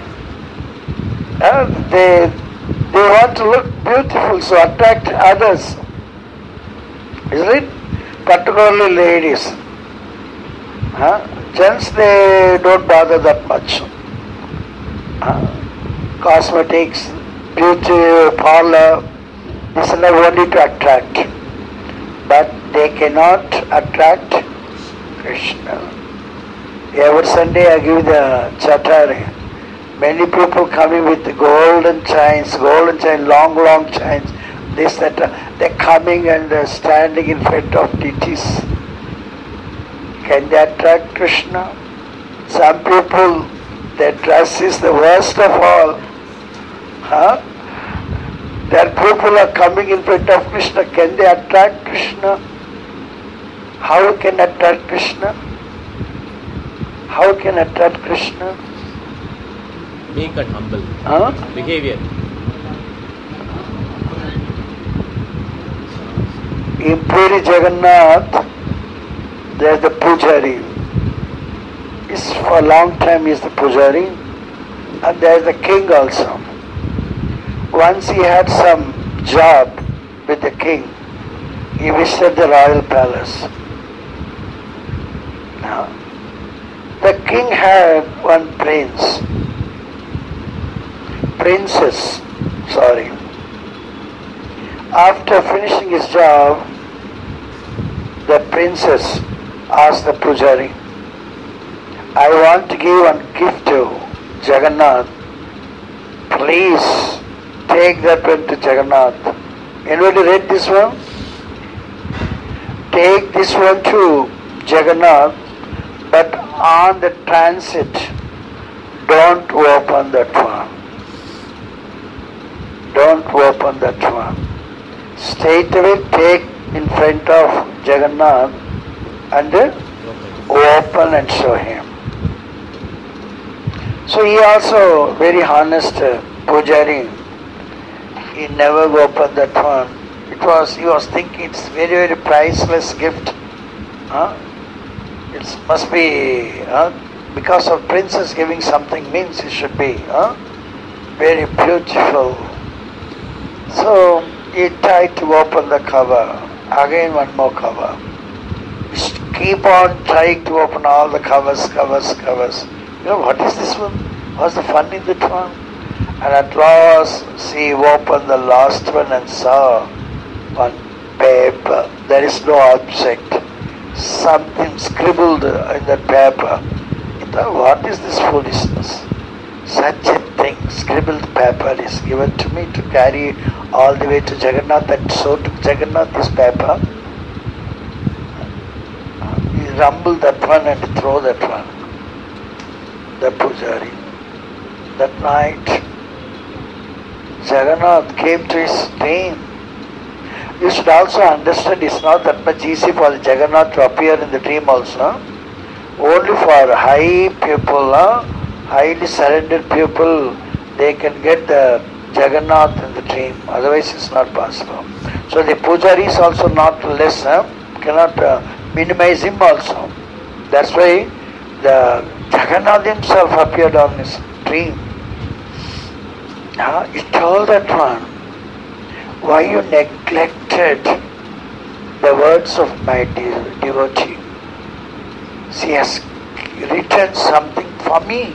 Uh, they, they want to look beautiful, so attract others. Isn't it? Particularly ladies. Huh? Gents, they don't bother that much. Huh? Cosmetics, beauty, parlor, this is not only to attract. But they cannot attract Krishna. Every Sunday I give the chatari. Many people coming with golden chains, golden chain, long, long chains. This, that, uh, they're coming and uh, standing in front of deities. Can they attract Krishna? Some people, their dress is the worst of all. Huh? Their people are coming in front of Krishna. Can they attract Krishna? How can attract Krishna? How can attract Krishna? Meek and humble. Huh? Behavior. In Puri Jagannath, there is the Pujari. Is for a long time he is the Pujari, and there is the king also. Once he had some job with the king. He visited the royal palace. Now, the king had one prince, princess, sorry. After finishing his job, the princess asked the Pujari, I want to give one gift to Jagannath. Please take that one to Jagannath. Anybody read this one? Take this one to Jagannath, but on the transit, don't open that one. Don't open that one. Straight away take in front of Jagannath and open and show him. So he also very honest uh, Pujari. He never opened that one. It was he was thinking it's very very priceless gift. Huh? It must be huh? because of princess giving something means it should be huh? very beautiful. So he tried to open the cover. Again one more cover. Just keep on trying to open all the covers, covers, covers. You know what is this one? What's the fun in that one? And at last she opened the last one and saw one paper. There is no object. Something scribbled in that paper. He thought, what is this foolishness? Such a thing, scribbled paper is given to me to carry all the way to Jagannath, and so to Jagannath this paper. He rumbled that one and throw that one. The Pujari. that night, Jagannath came to his dream. You should also understand it's not that much easy for Jagannath to appear in the dream also. Only for high people, huh? highly surrendered people, they can get the Jagannath in the dream. Otherwise it's not possible. So the Pujari is also not less, huh? cannot uh, minimize him also. That's why the Jagannath himself appeared on his dream. Uh, he told that one, why you neglected the words of my de- devotee? She has written something for me.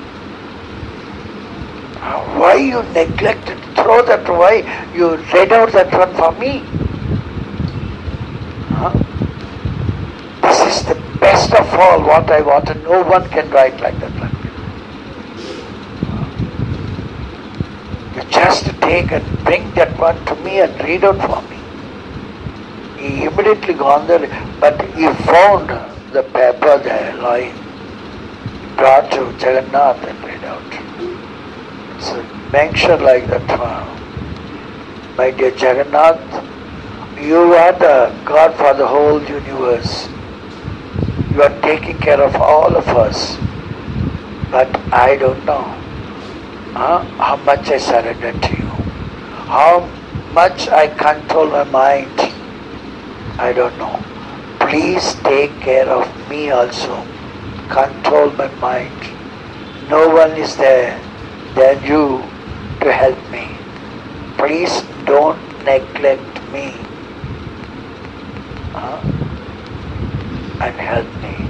Uh, why you neglected? Throw that, why you read out that one for me? Huh? This is the best of all what I want, and no one can write like that. Like you just take and bring that one to me and read out for me. He immediately gone there, but he found the paper there lying, brought to Jagannath and read out. So mention like that one. My dear Jagannath, you are the God for the whole universe. You are taking care of all of us. But I don't know huh, how much I surrender to you. How much I control my mind. I don't know. Please take care of me also. Control my mind. No one is there than you to help me. Please don't neglect me. Huh? And help me.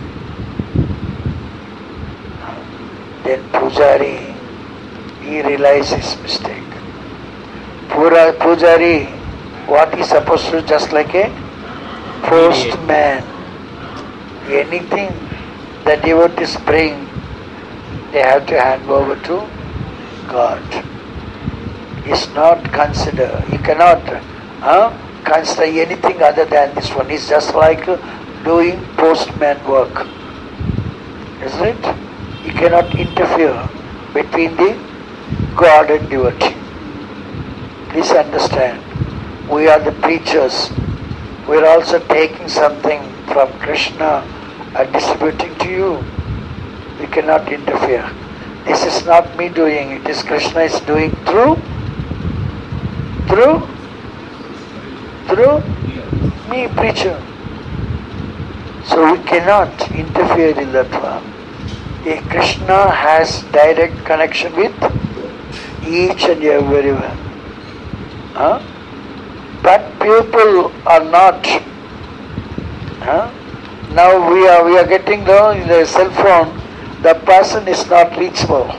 Huh? Then Pujari, he realized his mistake. Pura Pujari, what he supposed to do, just like a postman. Anything the devotees bring, they have to hand over to God. It's not consider. You cannot huh, consider anything other than this one. It's just like doing postman work. Isn't it? You cannot interfere between the God and devotee. Please understand. We are the preachers. We are also taking something from Krishna and distributing to you. We cannot interfere. This is not me doing it. This Krishna is doing through, through, through me, preacher. So we cannot interfere in that one. The Krishna has direct connection with each and everyone. Huh? But people are not. Huh? Now we are we are getting the, in the cell phone, the person is not reachable.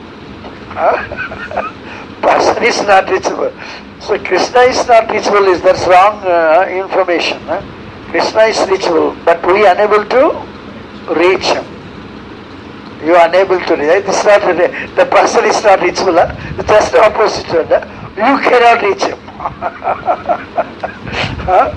Huh? Person is not reachable. So Krishna is not reachable, is that's wrong uh, information. Huh? Krishna is reachable, but we are unable to reach him. You are unable to reach. It's not, the person is not reachable. Huh? It's just the opposite. Huh? You cannot reach him. Huh?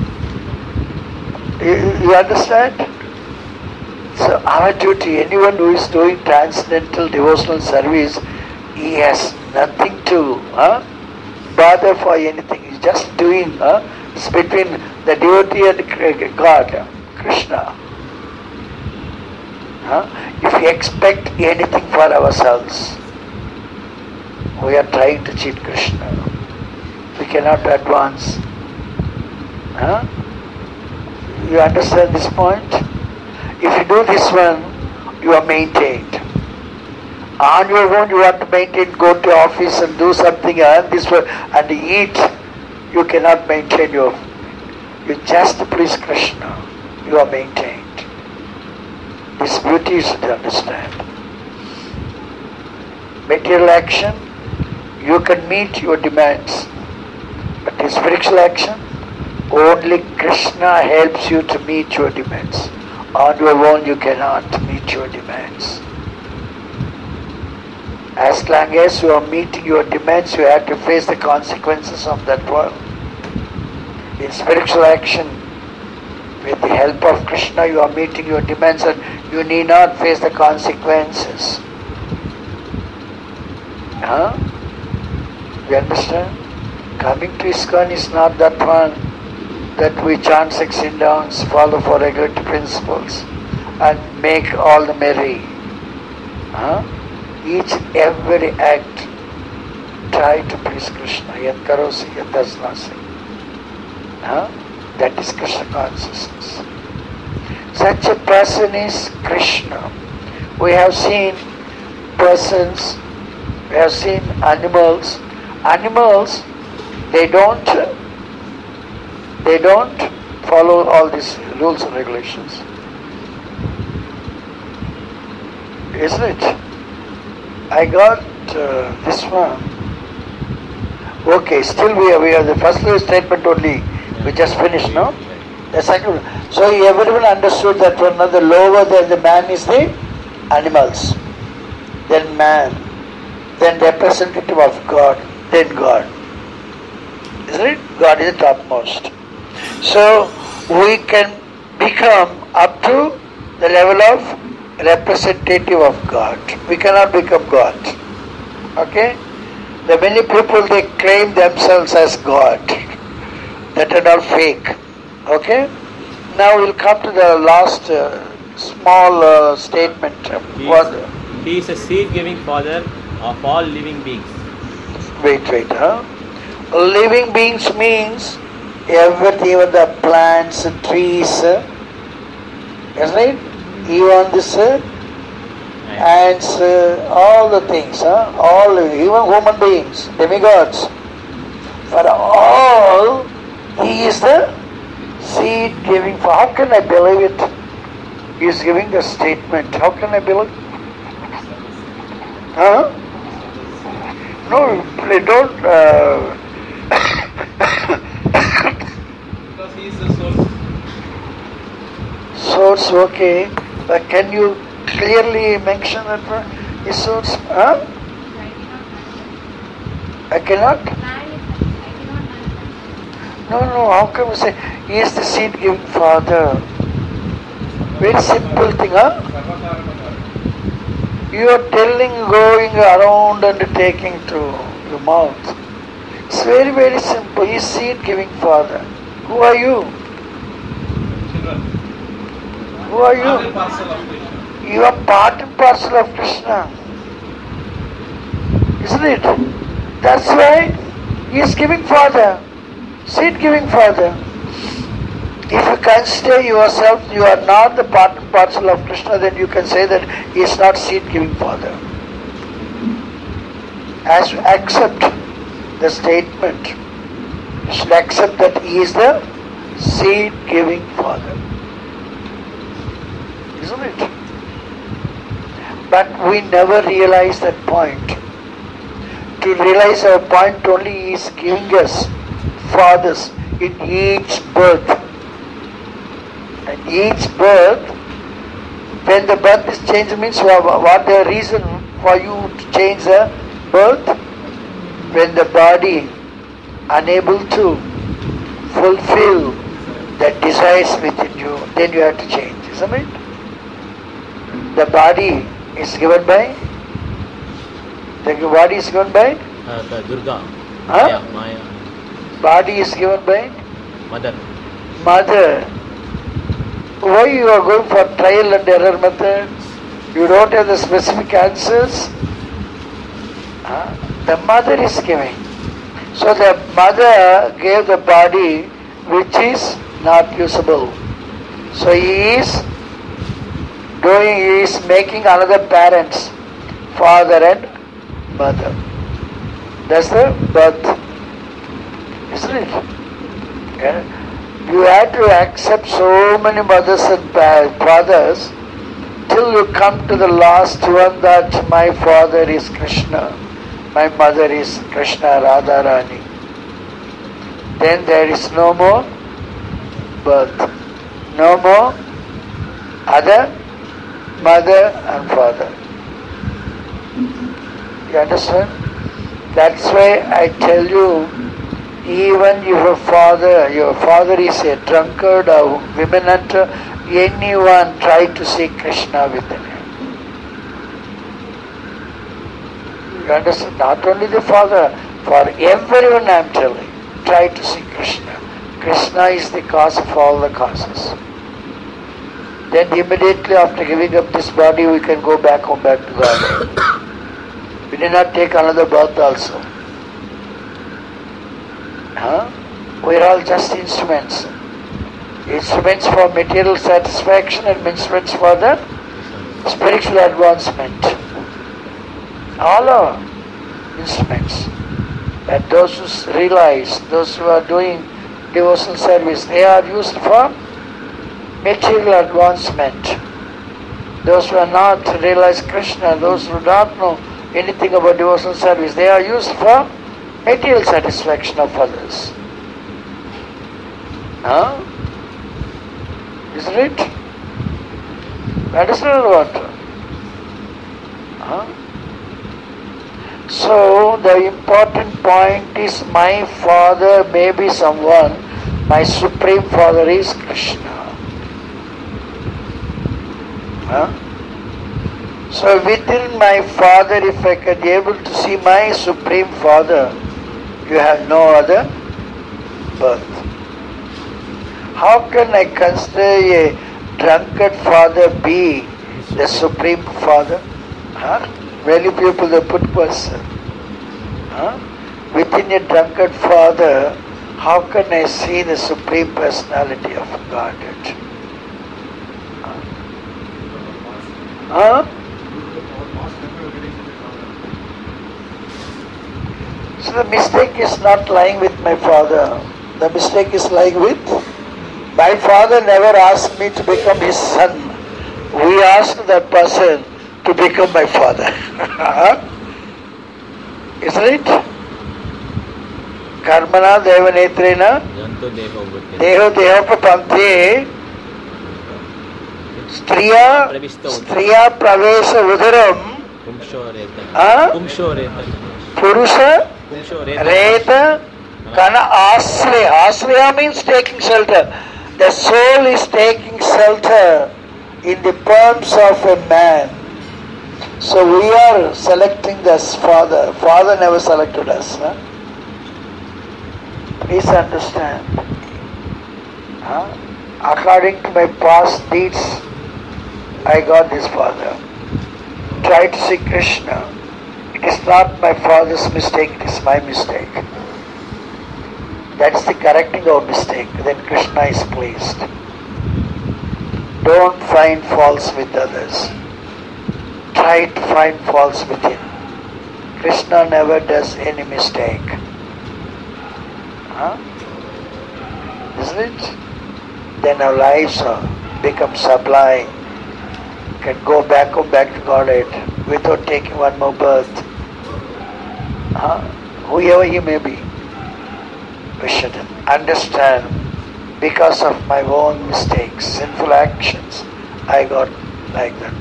you, you understand? So our duty, anyone who is doing transcendental devotional service, he has nothing to huh, bother for anything. He's just doing, huh, it's between the devotee and God, Krishna. Huh? If we expect anything for ourselves, we are trying to cheat Krishna. We cannot advance. Huh? You understand this point? If you do this one, you are maintained. On your own, you want to maintain, go to office and do something and this one and eat. You cannot maintain your. You just please Krishna. You are maintained. This beauty you should understand. Material action, you can meet your demands. But in spiritual action, only Krishna helps you to meet your demands. On your own, you cannot meet your demands. As long as you are meeting your demands, you have to face the consequences of that world. In spiritual action, with the help of Krishna, you are meeting your demands and you need not face the consequences. Huh? You understand? Coming to ISKCON is not that one that we chant sixteen downs, follow four regulatory principles and make all the merry. Huh? Each and every act try to please Krishna. Yat karosi, yat dasnasi. Huh? That is Krishna consciousness. Such a person is Krishna. We have seen persons, we have seen animals. Animals, they don't, they don't follow all these rules and regulations. Isn't it? I got uh, this one. Okay, still we are, we are the first statement only. We just finished, no? The second. So everyone understood that one of the lower than the man is the animals, then man, then representative of God, then God. Isn't it? God is the topmost. So we can become up to the level of representative of God. We cannot become God. Okay? The many people, they claim themselves as God. That are all fake. Okay? Now we'll come to the last uh, small uh, statement. He What? is, he is a seed-giving father of all living beings. Wait, wait, huh? Living beings means everything, even the plants, trees, uh, isn't it? Even this, uh, ants, uh, all the things, huh? All, even human beings, demigods. For all, he is the seed giving. For how can I believe it? He is giving the statement. How can I believe? Huh? No, they don't. Uh, Because he is the source. source, okay. But can you clearly mention that one? His source? Huh? I cannot? No, no, how come you say he is the seed giving father? Very simple thing, huh? You are telling, going around and taking to your mouth. It's very, very simple. He is seed giving father. Who are you? Children. Who are Are the you? parcel of Krishna. You are part and parcel of Krishna. Isn't it? That's why he is giving father. Seed giving father. If you consider yourself, you are not the part and parcel of Krishna, then you can say that he is not seed giving father. As you accept the statement, you should accept that he is the seed giving father. Isn't it? But we never realize that point. To realize our point only, he is giving us fathers in each birth. And each birth, when the birth is changed, means what the reason for you to change the birth? When the body unable to fulfill the desires within you, then you have to change, isn't it? The body is given by, the body is given by, Uh, the Durga. huh? Maya, Maya. Body is given by Mother. mother. Why you are going for trial and error method? You don't have the specific answers. Huh? The mother is giving. So the mother gave the body which is not usable. So he is doing, he is making another parents, father and mother. That's the birth. Isn't it? Yeah? You have to accept so many mothers and fathers till you come to the last one that my father is Krishna, my mother is Krishna Radharani. Then there is no more birth, no more other mother and father. You understand? That's why I tell you, even your father, your father is a drunkard or women hunter, anyone try to see Krishna within him. You understand? Not only the Father, for everyone I am telling. Try to see Krishna. Krishna is the cause of all the causes. Then immediately after giving up this body, we can go back home, back to God. We did not take another birth also. Huh? We are all just instruments. Instruments for material satisfaction and instruments for the spiritual advancement. All are instruments. But those who realize, those who are doing devotional service, they are used for material advancement. Those who are not realize Krishna, those who do not know anything about devotional service, they are used for material satisfaction of others. Huh? Isn't it? Understand what? Huh? So the important point is, my Father may be someone, my Supreme Father is Krishna. Huh? So within my Father, if I can be able to see my Supreme Father, you have no other birth. How can I consider a drunkard father be the Supreme Father? Huh? Many people they put person. Huh? Within a drunkard father, how can I see the Supreme Personality of Godhead? Huh? So the mistake is not lying with my father. The mistake is lying with my father never asked me to become his son. We asked that person to become my father. Isn't it? Karmana devanetrena deho deho pante striya striya pravesa udaram purusha reta kana asraya. Asraya means taking shelter. The soul is taking shelter in the palms of a man. So we are selecting this Father. Father never selected us. Huh? Please understand. Huh? According to my past deeds, I got this Father. Try to see Krishna. It is not my Father's mistake, it is my mistake. That's the correcting our mistake. Then Krishna is pleased. Don't find faults with others. Try to find faults within. Krishna never does any mistake. Huh? Isn't it? Then our lives are become sublime. Can go back home, back to Godhead without taking one more birth. Huh? Whoever he may be. We should understand, because of my own mistakes, sinful actions, I got like that.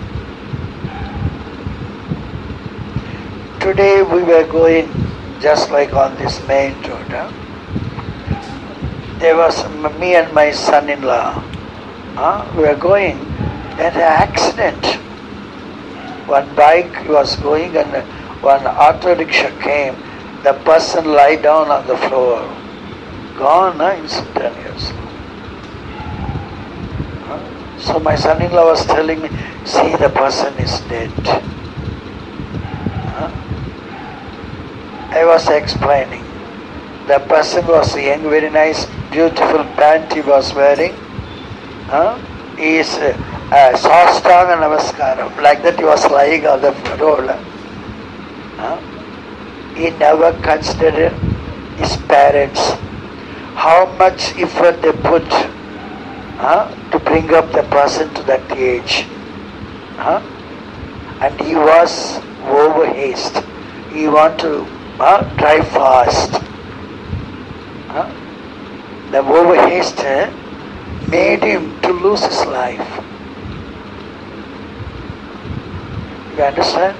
Today we were going just like on this main road. Huh? There was me and my son-in-law. Huh? We were going, and an accident. One bike was going and one auto rickshaw came. The person lie down on the floor. Gone, huh? Instantaneously. Huh? So my son-in-law was telling me, see, the person is dead. Huh? I was explaining. The person was young, very nice, beautiful pant he was wearing. Huh? He is uh, uh, sastanga namaskaram. Like that he was lying on the road. Huh? He never considered his parents, how much effort they put huh, to bring up the person to that age. Huh? And he was over haste. He wanted to uh, drive fast. Huh? The over haste uh, made him to lose his life. You understand?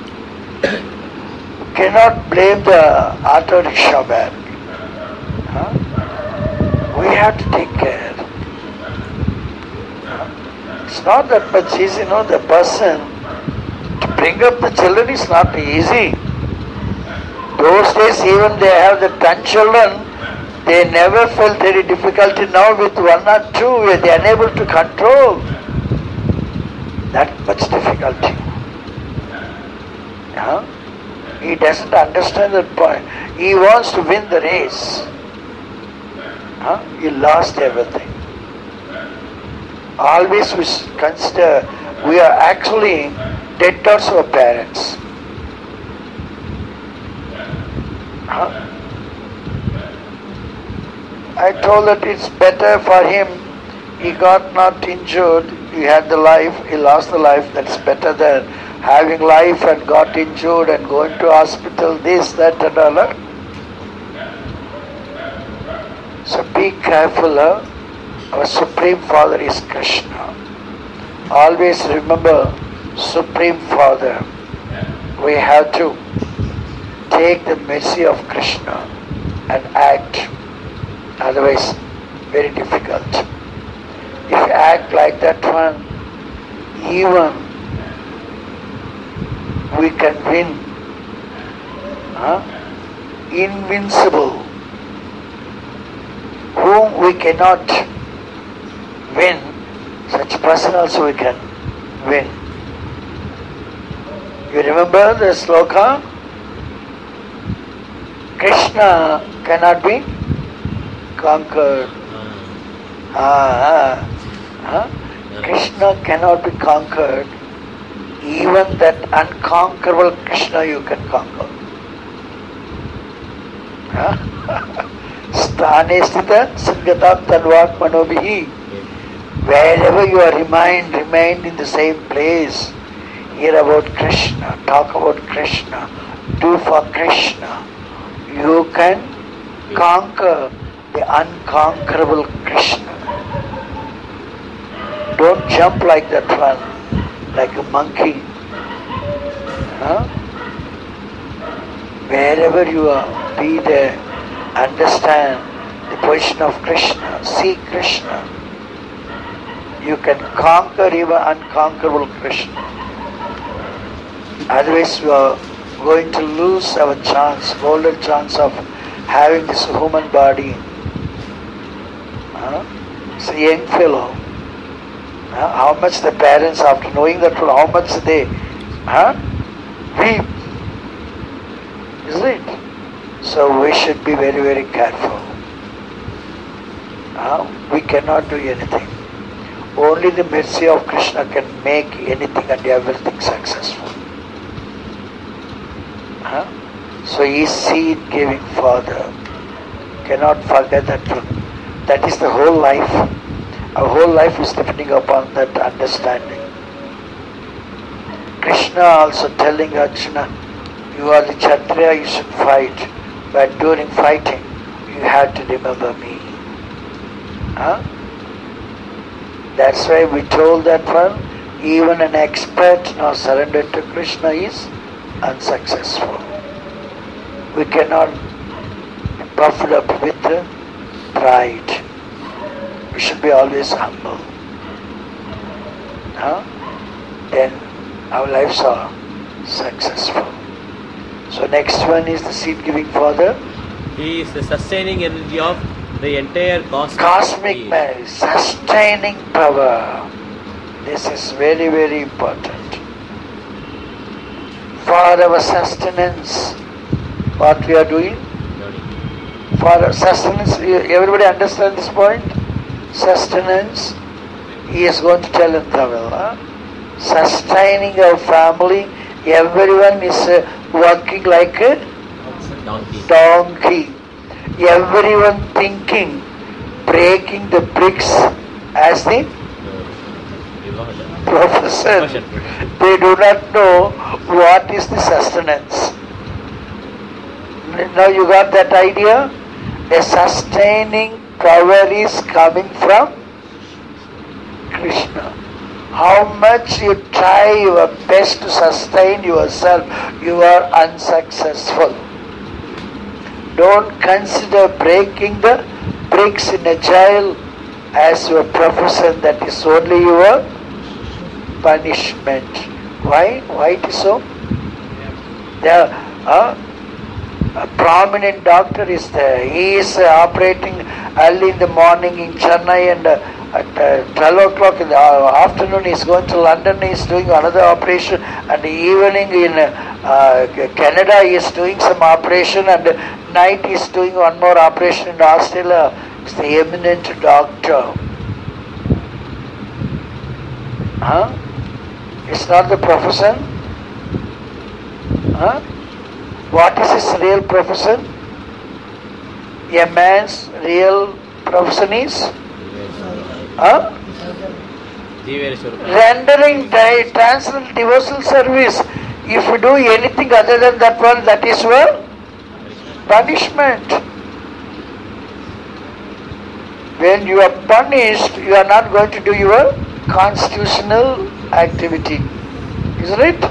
Cannot blame the auto rickshaw man. Huh? We have to take care. Huh? It's not that much easy, you know, the person to bring up the children is not easy. Those days even they have the ten children, they never felt any difficulty. Now with one or two, they are unable to control. That much difficulty. Huh? He doesn't understand that point. He wants to win the race. Huh? He lost everything. Always we consider we are actually debtors of our parents. Huh? I told that it's better for him. He got not injured. He had the life. He lost the life. That's better than having life and got injured and going to hospital. This, that, and all. So be careful. Huh? Our Supreme Father is Krishna. Always remember Supreme Father. We have to take the mercy of Krishna and act. Otherwise, very difficult. If you act like that one, even we can win. Huh? Invincible. Whom we cannot win, such person also we can win. You remember the sloka? Krishna cannot be conquered. Ah, ah, ah. Krishna cannot be conquered. Even that unconquerable Krishna you can conquer. Sthane sthita sangatam tanvat manobhihi. Wherever you are remained, remained in the same place. Hear about Krishna, talk about Krishna, do for Krishna. You can conquer the unconquerable Krishna. Don't jump like that one, like a monkey. Huh? Wherever you are, be there. Understand the position of Krishna. See Krishna. You can conquer even unconquerable Krishna. Otherwise we are going to lose our chance, golden chance of having this human body. Huh? It's a young fellow. Huh? How much the parents, after knowing that, how much they huh? weep. Isn't it? So we should be very, very careful. Huh? We cannot do anything. Only the mercy of Krishna can make anything and everything successful. Huh? So he is seed-giving Father. Cannot forget that one. That is the whole life. Our whole life is depending upon that understanding. Krishna also telling Arjuna, you are the Kshatriya, you should fight. But during fighting, you have to remember me. Huh? That's why we told that one, even an expert now surrendered to Krishna is unsuccessful. We cannot be puffed up with pride. We should be always humble. Huh? Then our lives are successful. So next one is the seed-giving Father. He is the sustaining energy of the entire cosmic, Cosmic field. man, sustaining power. This is very, very important. For our sustenance, what we are doing? For our sustenance, everybody understand this point? Sustenance, he is going to tell in Tamil. Huh? Sustaining our family, everyone is uh, working like a Donkey. donkey. Everyone thinking, breaking the bricks as the professor. They do not know what is the sustenance. Now you got that idea? A sustaining power is coming from Krishna. How much you try your best to sustain yourself, you are unsuccessful. Don't consider breaking the bricks in a jail as your profession. That is only your punishment. Why? Why it is so? There, uh, A prominent doctor is there. He is uh, operating early in the morning in Chennai, and uh, at uh, twelve o'clock in the uh, afternoon he is going to London. He is doing another operation, and the evening in uh, Canada he is doing some operation, and night he is doing one more operation in Australia. He is the eminent doctor. Huh? It's not the profession. Huh? What is his real profession? A man's real profession is huh? rendering di- transcendental devotional service. If you do anything other than that one, that is well punishment. When you are punished, you are not going to do your constitutional activity, isn't it?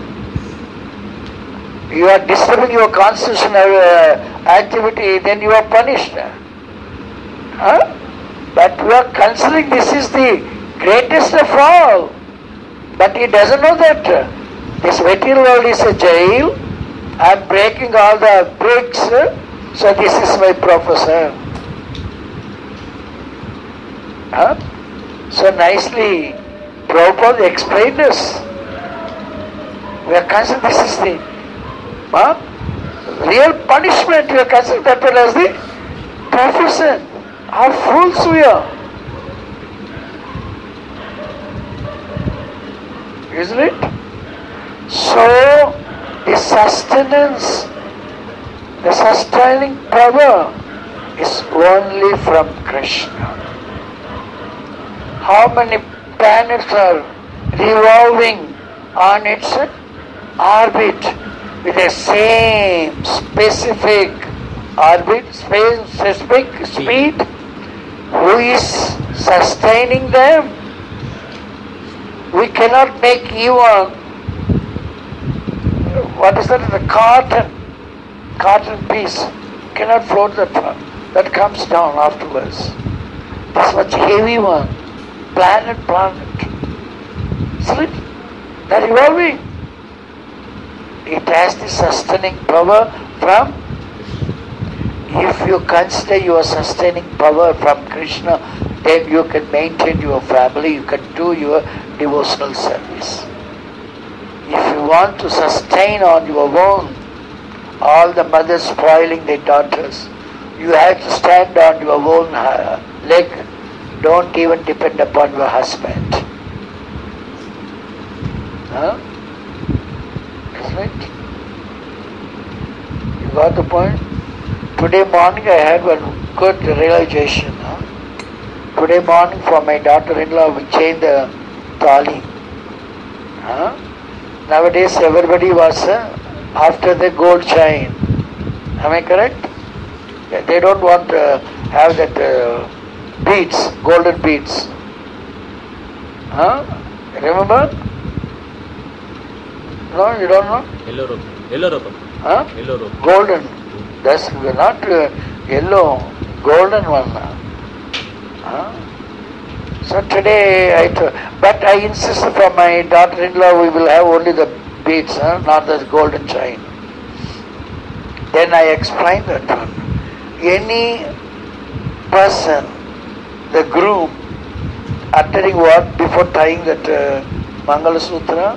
You are disturbing your constitutional uh, activity, then you are punished. Huh? But you are considering this is the greatest of all. But he doesn't know that this material world is a jail. I am breaking all the bricks, so this is my professor. Huh? So nicely Prabhupada explained us. We are considering this is the Huh? real punishment. We are considering that one as the profession. How fools we are. Isn't it? So, the sustenance, the sustaining power is only from Krishna. How many planets are revolving on its orbit with the same specific orbit, specific speed? Who is sustaining them? We cannot make even, what is that, the cotton, cotton piece, cannot float that one. That comes down afterwards. This much heavy one, planet, planet. See it? They're evolving. It has the sustaining power from, if you consider your sustaining power from Krishna, then you can maintain your family, you can do your devotional service. If you want to sustain on your own, all the mothers spoiling their daughters, you have to stand on your own leg. Don't even depend upon your husband. Huh? Isn't it? You got the point? Today morning I had one good realization. Huh? Today morning for my daughter-in-law we changed the thali. Huh? Nowadays everybody was uh, after the gold chain. Am I correct? They don't want to have that uh, beads, golden beads. Huh? Remember? No, you don't know? Yellow rope. Yellow rope. Huh? Yellow rope. Golden. That's not uh, yellow, golden one. Huh? So today I, t- but I insist for my daughter-in-law we will have only the beads, huh? Not the golden chain. Then I explained that one. Any person, the groom, uttering what before tying that uh, Mangala Sutra?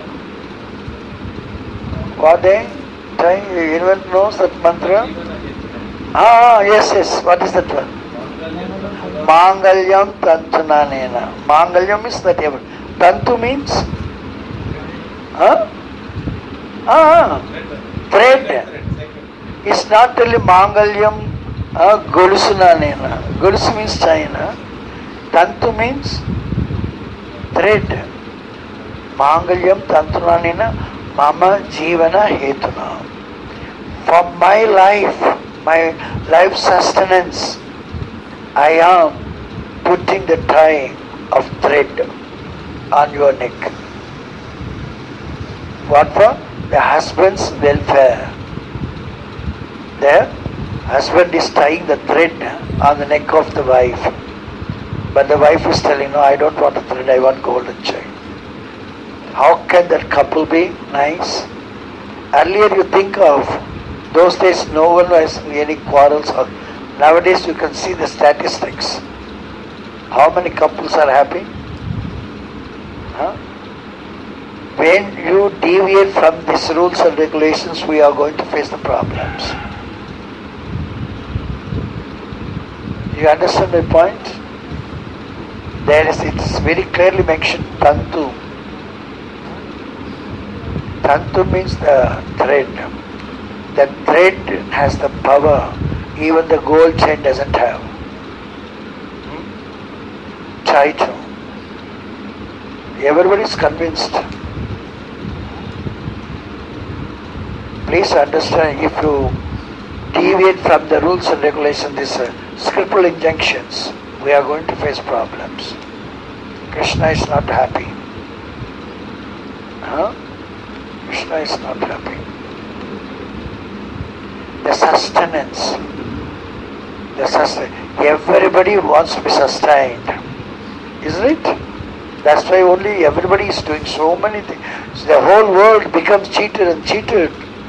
What they tying? Anyone knows that mantra? Ah, yes, yes. What is that one? Mangalyam Tantunanena. Mangalyam is that ever. Tantu means? Huh? Ah, thread. It's not only Mangalyam uh, Golusunanena. Golusu means China. Tantu means thread. Mangalyam Tantunanena Mama Jivana Hetuna. For my life, my life sustenance, I am putting the tie of thread on your neck. What for? The husband's welfare. The husband is tying the thread on the neck of the wife. But the wife is telling, no, I don't want a thread, I want golden chain. How can that couple be nice? Earlier you think of Those days no one has any quarrels. Nowadays you can see the statistics. How many couples are happy? Huh? When you deviate from these rules and regulations, we are going to face the problems. You understand my point? There is, it is very clearly mentioned, Tantu. Tantu means the thread. The thread has the power even the gold chain doesn't have. Try to. Everybody is convinced. Please understand, if you deviate from the rules and regulations, these uh, scriptural injunctions, we are going to face problems. Krishna is not happy. Huh? Krishna is not happy. The sustenance. The sustain- Everybody wants to be sustained. Isn't it? That's why only everybody is doing so many things. So the whole world becomes cheated and cheated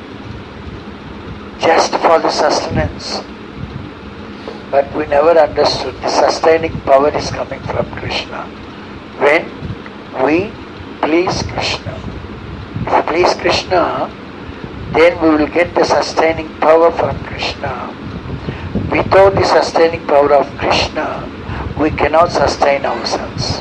just for the sustenance. But we never understood the sustaining power is coming from Krishna. When we please Krishna. If we please Krishna, then we will get the sustaining power from Krishna. Without the sustaining power of Krishna, we cannot sustain ourselves.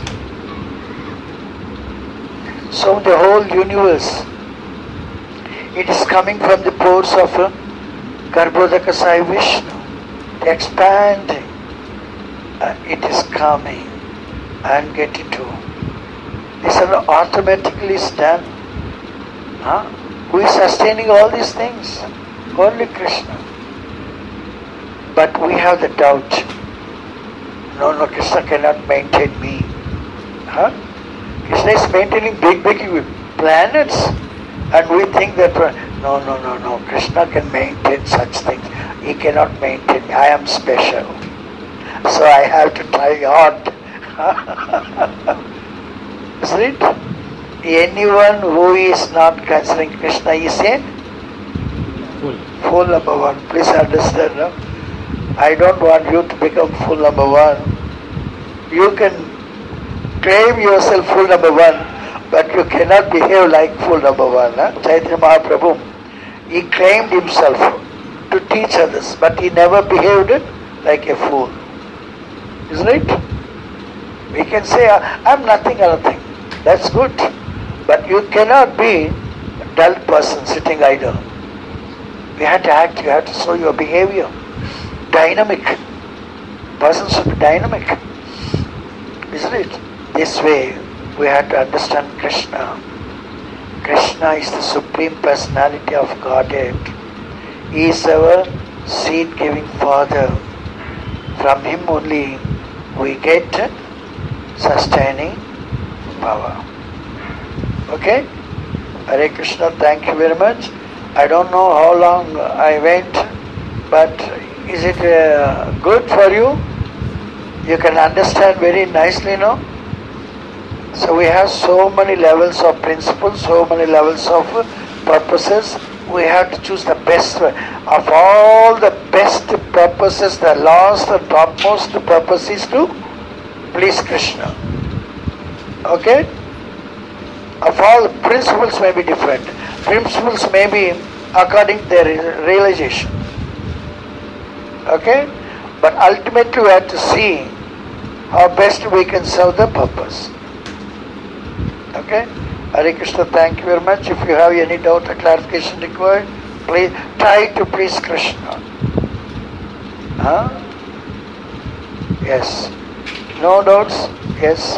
So the whole universe, it is coming from the pores of uh, Garbhodaka Sai Vishnu, expanding, and it is coming and getting to. These are automatically done. Huh? Who is sustaining all these things? Only Krishna. But we have the doubt. No, no, Krishna cannot maintain me. Huh? Krishna is maintaining big, big planets. And we think that, no, no, no, no, Krishna can maintain such things. He cannot maintain me. I am special. So I have to try hard. Isn't it? Anyone who is not considering Krishna is a Fool. fool number one. Please understand. No? I don't want you to become fool number one. You can claim yourself fool number one, but you cannot behave like fool number one. Huh? Chaitanya Mahaprabhu, he claimed himself to teach others, but he never behaved like a fool. Isn't it? We can say, I'm nothing or nothing. That's good. But you cannot be a dull person sitting idle. You have to act, you have to show your behavior. Dynamic. Person should be dynamic. Isn't it? This way we have to understand Krishna. Krishna is the Supreme Personality of Godhead. He is our seed-giving Father. From Him only we get sustaining power. Okay? Hare Krishna, thank you very much. I don't know how long I went, but is it uh, good for you? You can understand very nicely, no? So we have so many levels of principles, so many levels of purposes. We have to choose the best. Of all the best purposes, the last and topmost purpose is to please Krishna. Okay? Of all, principles may be different. Principles may be according to their realization. Okay? But ultimately we have to see how best we can serve the purpose. Okay? Hare Krishna, thank you very much. If you have any doubt or clarification required, please try to please Krishna. Huh? Yes. No doubts? Yes.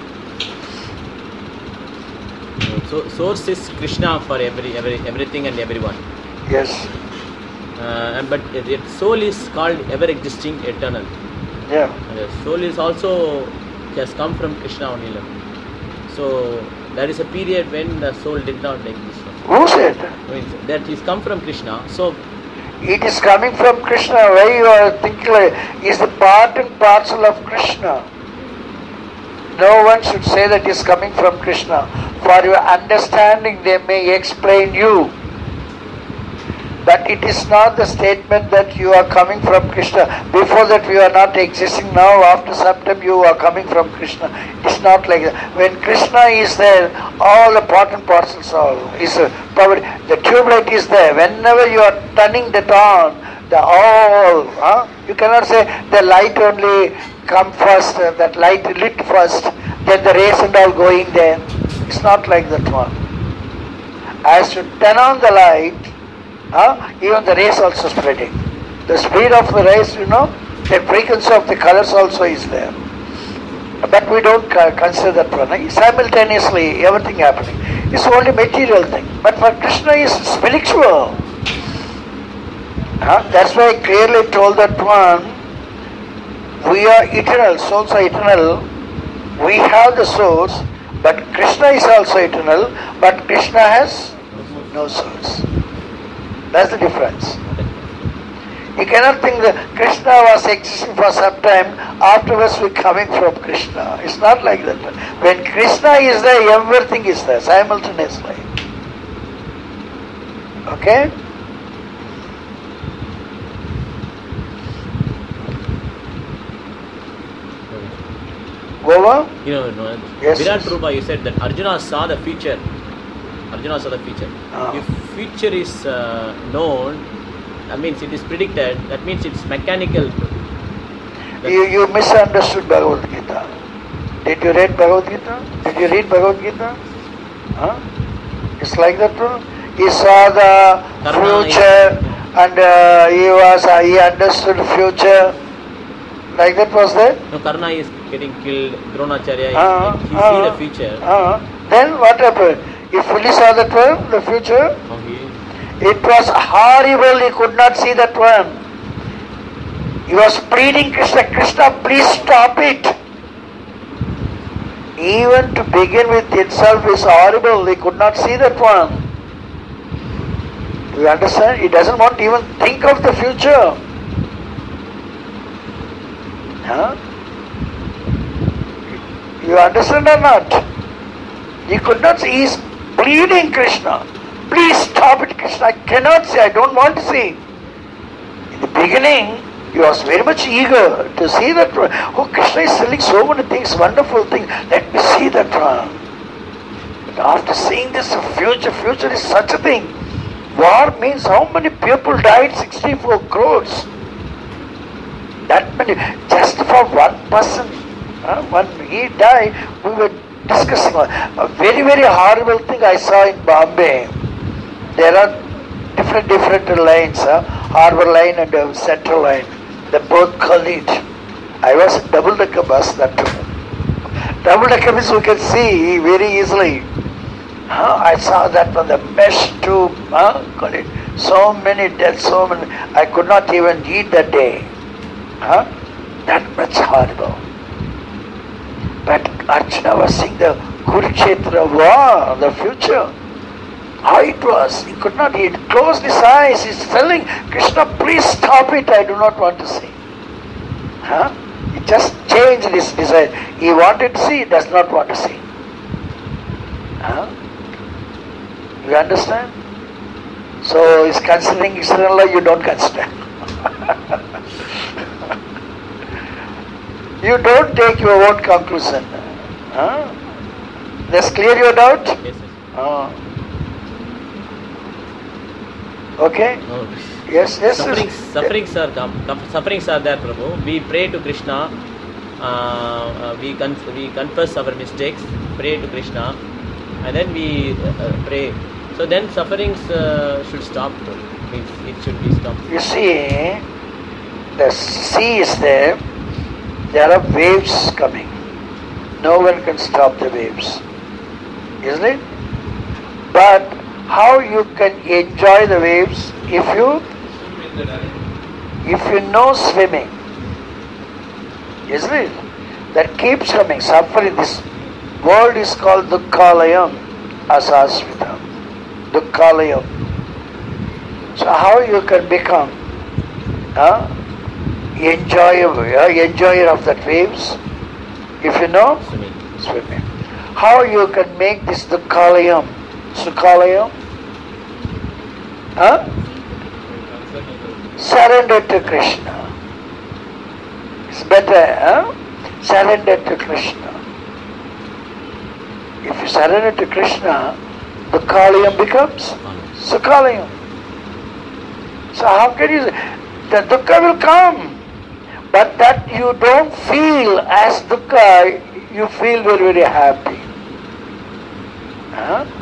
So source is Krishna for every, every everything and everyone. Yes. Uh, and but the soul is called ever existing, eternal. Yeah. And the soul is also has come from Krishna only. So there is a period when the soul did not exist. Who said? Means that is come from Krishna. So It is coming from Krishna. Why you are thinking like is the part and parcel of Krishna. No one should say that it is coming from Krishna. For your understanding, they may explain you. But it is not the statement that you are coming from Krishna. Before that you are not existing. Now after some time you are coming from Krishna. It's not like that. When Krishna is there, all the part and parcels are is uh, power. The tube light is there. Whenever you are turning that on, the all huh? You cannot say the light only come first, uh, that light lit first, then the rays and all going there. It's not like that one. As you turn on the light, Huh? even the rays also spreading. The speed of the rays, you know, the frequency of the colors also is there. But we don't consider that one. Simultaneously, everything happening. It's only material thing. But for Krishna is spiritual. Huh? That's why I clearly told that one, we are eternal, souls are eternal. We have the source, but Krishna is also eternal, but Krishna has no source. That's the difference. You cannot think that Krishna was existing for some time, afterwards we're coming from Krishna. It's not like that. When Krishna is there, everything is there simultaneously. Okay? Over? You know, no, Yes, Virat yes. Rupa, you said that Arjuna saw the future. Arjuna saw the future. Ah. If future is uh, known, that means it is predicted, that means it's mechanical. That- You, you misunderstood Bhagavad Gita. Did you read Bhagavad Gita? Did you read Bhagavad Gita? Huh? It's like that one. He saw the Karna is- future and uh, he was uh, he understood future. Like that was there? No, Karna is getting killed, Dronacharya, Ah, is, like, he ah, see the future. ah. Then what happened? He fully saw that one, the future. Oh, he, It was horrible, he could not see that one. He was pleading Krishna, Krishna, please stop it. Even to begin with itself is horrible, he could not see that one. Do you understand? He doesn't want to even think of the future. Huh? You understand or not? He could not see, he is pleading Krishna. Please stop it, Krishna. I cannot see, I don't want to see. In the beginning, he was very much eager to see that one. Oh, Krishna is selling so many things, wonderful things. Let me see that one. But after seeing this future, future is such a thing. War means how many people died? sixty-four crores. That many, just for one person. Uh, when he died, we were discussing a very, very horrible thing I saw in Bombay. There are different, different lines, uh, Harbour line and uh, Central line. They both collide. I was in double-decker bus that time. Double-decker means we can see very easily. Huh? I saw that on the mesh tube, huh? collide. So many deaths, so many. I could not even eat that day. Huh? That much horrible. But Arjuna was seeing the Kurukshetra war, the future. How it was, he could not, he closed his eyes, he's telling Krishna, please stop it, I do not want to see. Huh? He just changed his desire. He wanted to see, he does not want to see. Huh? You understand? So he's considering external law, you don't consider. You don't take your own conclusion. Huh? Does clear your doubt? yes, yes. Ah. Okay? No. Yes, yes. Sufferings, yes. sufferings are come, com- sufferings are there, Prabhu. We pray to Krishna. Uh, uh, we con- we confess our mistakes, pray to Krishna, and then we uh, uh, pray. So then sufferings uh, should stop. Means it should be stopped. You see, the sea is there. There are waves coming. No one can stop the waves. Isn't it? But how you can enjoy the waves if you if you know swimming? Isn't it? That keeps coming. Suffering. This world is called Dukkhalayam, Asasvitam. Dukkhalayam. So how you can become huh, enjoyable, uh, enjoyer of that waves? If you know Swimming. swimming. How you can make this Dukkhalayam, Sukhalayam? Huh? Surrender to Krishna. It's better, huh? Surrender to Krishna. If you surrender to Krishna, the Kalyam becomes Sukalyam. So how can you say? The dukkha will come, but that you don't feel as dukkha, you feel very, very happy. Huh?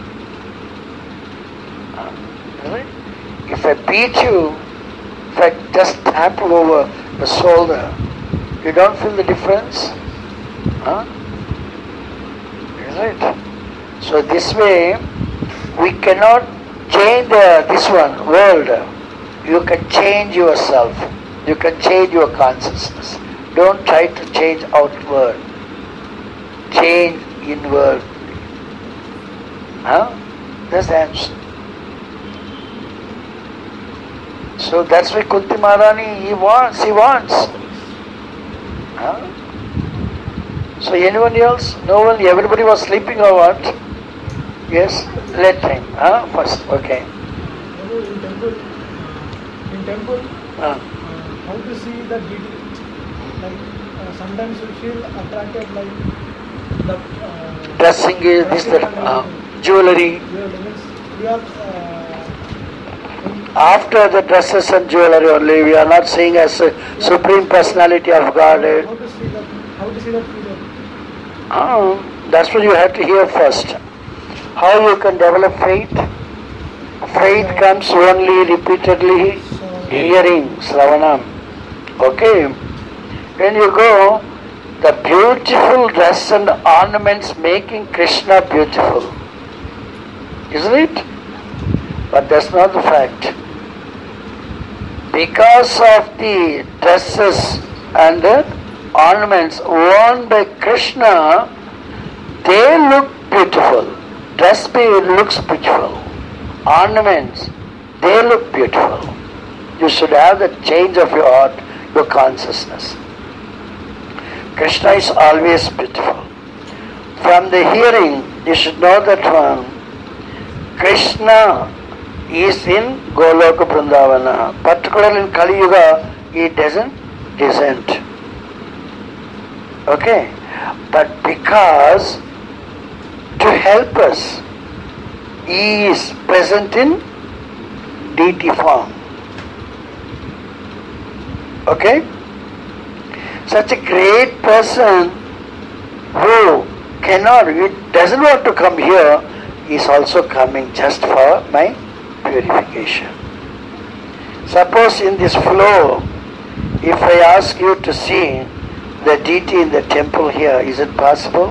Huh? Right? If I beat you, if I just trample over the shoulder, you don't feel the difference? Huh? Right? So this way, we cannot change the, this one, world. You can change yourself. You can change your consciousness. Don't try to change outward. Change inward. Huh? That's the answer. So that's why Kunti Maharani, he wants, he wants. Huh? So anyone else? No one? Everybody was sleeping or what? Yes? Let him. Huh? First. Okay. In temple, in temple, Uh, uh, how to see the deity? Like uh, sometimes we feel attracted, like the uh, dressing is this, that, uh, jewelry. jewelry means we are. Uh, After the dresses and jewelry only, we are not seeing as a supreme personality of God. how to see that? How to see that freedom? Uh, that's what you have to hear first. How you can develop faith? Faith comes only repeatedly hearing, Sravanam. Okay? When you go, the beautiful dress and ornaments making Krishna beautiful. Isn't it? But that's not the fact. Because of the dresses and the ornaments worn by Krishna, they look beautiful. Dress looks beautiful. Ornaments, they look beautiful. You should have the change of your heart, your consciousness. Krishna is always beautiful. From the hearing, you should know that one. Krishna is in Goloka Vrindavana. Particularly in Kali Yuga, he doesn't descend. Okay? But because to help us, he is present in deity form. Okay? Such a great person who cannot, he doesn't want to come here, is also coming just for my purification. Suppose in this flow, if I ask you to see the deity in the temple here, is it possible?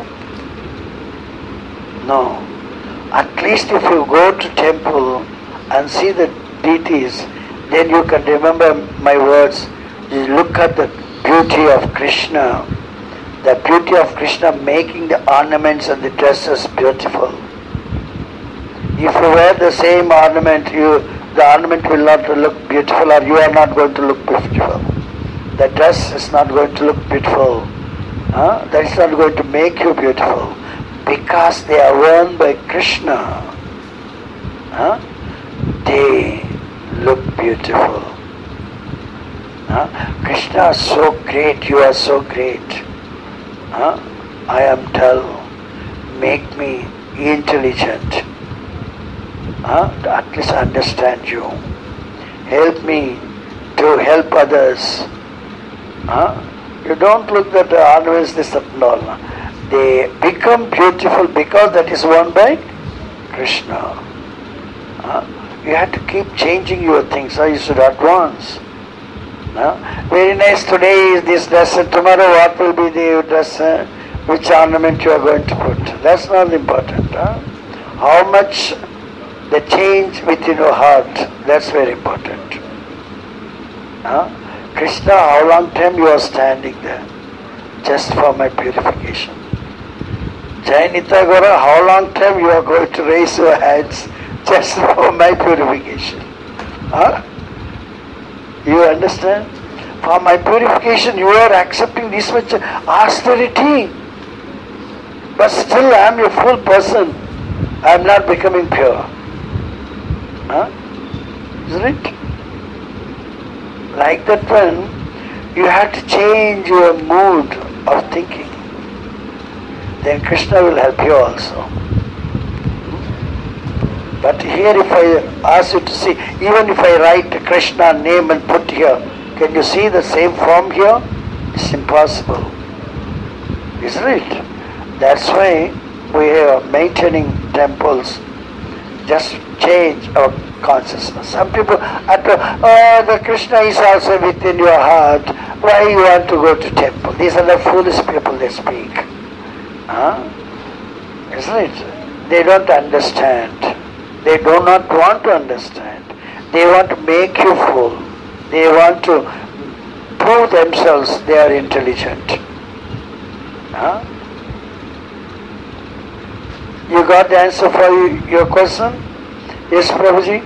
No. At least if you go to temple and see the deities, then you can remember my words. You look at the beauty of Krishna, the beauty of Krishna making the ornaments and the dresses beautiful. If you wear the same ornament, you the ornament will not look beautiful, or you are not going to look beautiful. The dress is not going to look beautiful. Huh? That is not going to make you beautiful. Because they are worn by Krishna, huh? They look beautiful. Huh? Krishna is so great, you are so great. Huh? I am dull. Make me intelligent. Huh? To at least understand you. Help me to help others. Huh? You don't look at the ornaments, this and all. They become beautiful because that is worn by Krishna. Uh, you have to keep changing your things, so you should advance. Uh, very nice, today is this dress, and tomorrow what will be the dress, uh, which ornament you are going to put. That's not important. Huh? How much the change within your heart, that's very important. Uh, Krishna, how long time you are standing there? Just for my purification. Jainita Gora, how long time you are going to raise your hands just for my purification? Huh? You understand? For my purification you are accepting this much austerity. But still I am a full person. I am not becoming pure. Huh? Isn't it? like that one, you have to change your mood of thinking. Then Krishna will help you also. But here if I ask you to see, even if I write Krishna name and put here, can you see the same form here? It's impossible. Isn't it? That's why we are maintaining temples. Just change our consciousness. Some people, oh, the Krishna is also within your heart. Why you want to go to temple? These are the foolish people they speak. Huh? Isn't it? They don't understand. They do not want to understand. They want to make you fool. They want to prove themselves they are intelligent. Huh? You got the answer for you, your question? Yes, Prabhuji?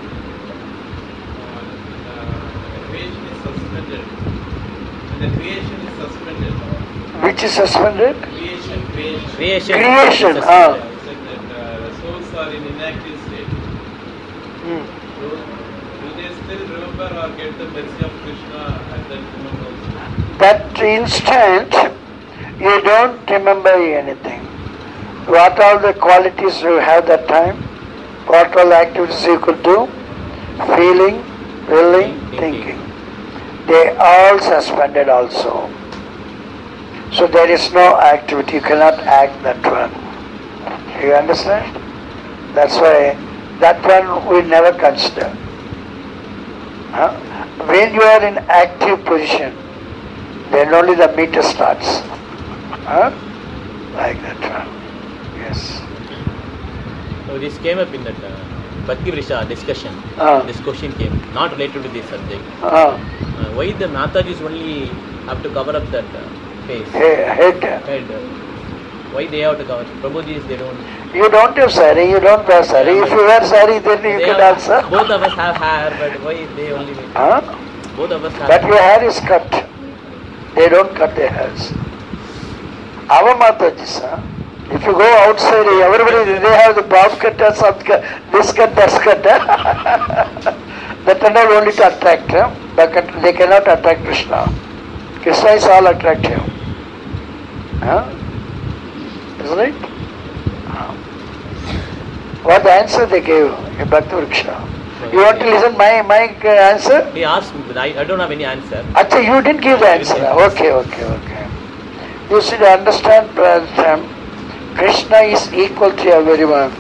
Creation is suspended. The creation is suspended. Which is suspended? Creation, creation. Creation. Creation, is ah. suspended. Said that uh, the souls are in inactive state. Hmm. Do, do they still remember or get the mercy of Krishna at that moment also? That instant, you don't remember anything. What are the qualities you have that time? What all activities you could do? Feeling, willing, thinking. They all suspended also. So there is no activity. You cannot act that one. You understand? That's why that one we never consider. Huh? When you are in active position, then only the meter starts. Huh? Like that one. Yes. So this came up in that uh, Bhakti Vrisha discussion. Ah. This question came, not related to this subject. Ah. Uh, why the Matajis only have to cover up that uh, face, Hey, head. head? Why they have to cover? Prabhujis, they don't. You don't have sari, you don't wear sari. Yeah, if you wear sari, then you They can have- answer. Both of us have hair, but why they only? Huh? Both of us have. But your hair is cut. They don't cut their hairs. Our Matajis, huh? If you go outside, everybody, they have the bob cut or some cut, this cut, that cut. Huh? That are not only to attract, huh? But they cannot attract Krishna. Krishna is all attractive. Huh? Isn't it? Huh. What the answer they gave in Bhakti Vriksha? You want to listen my my answer? He asked me, but I, I don't have any answer. Acha, you didn't give the answer. Okay, okay, okay. You should understand, Prabhupada, Krishna is equal to everyone.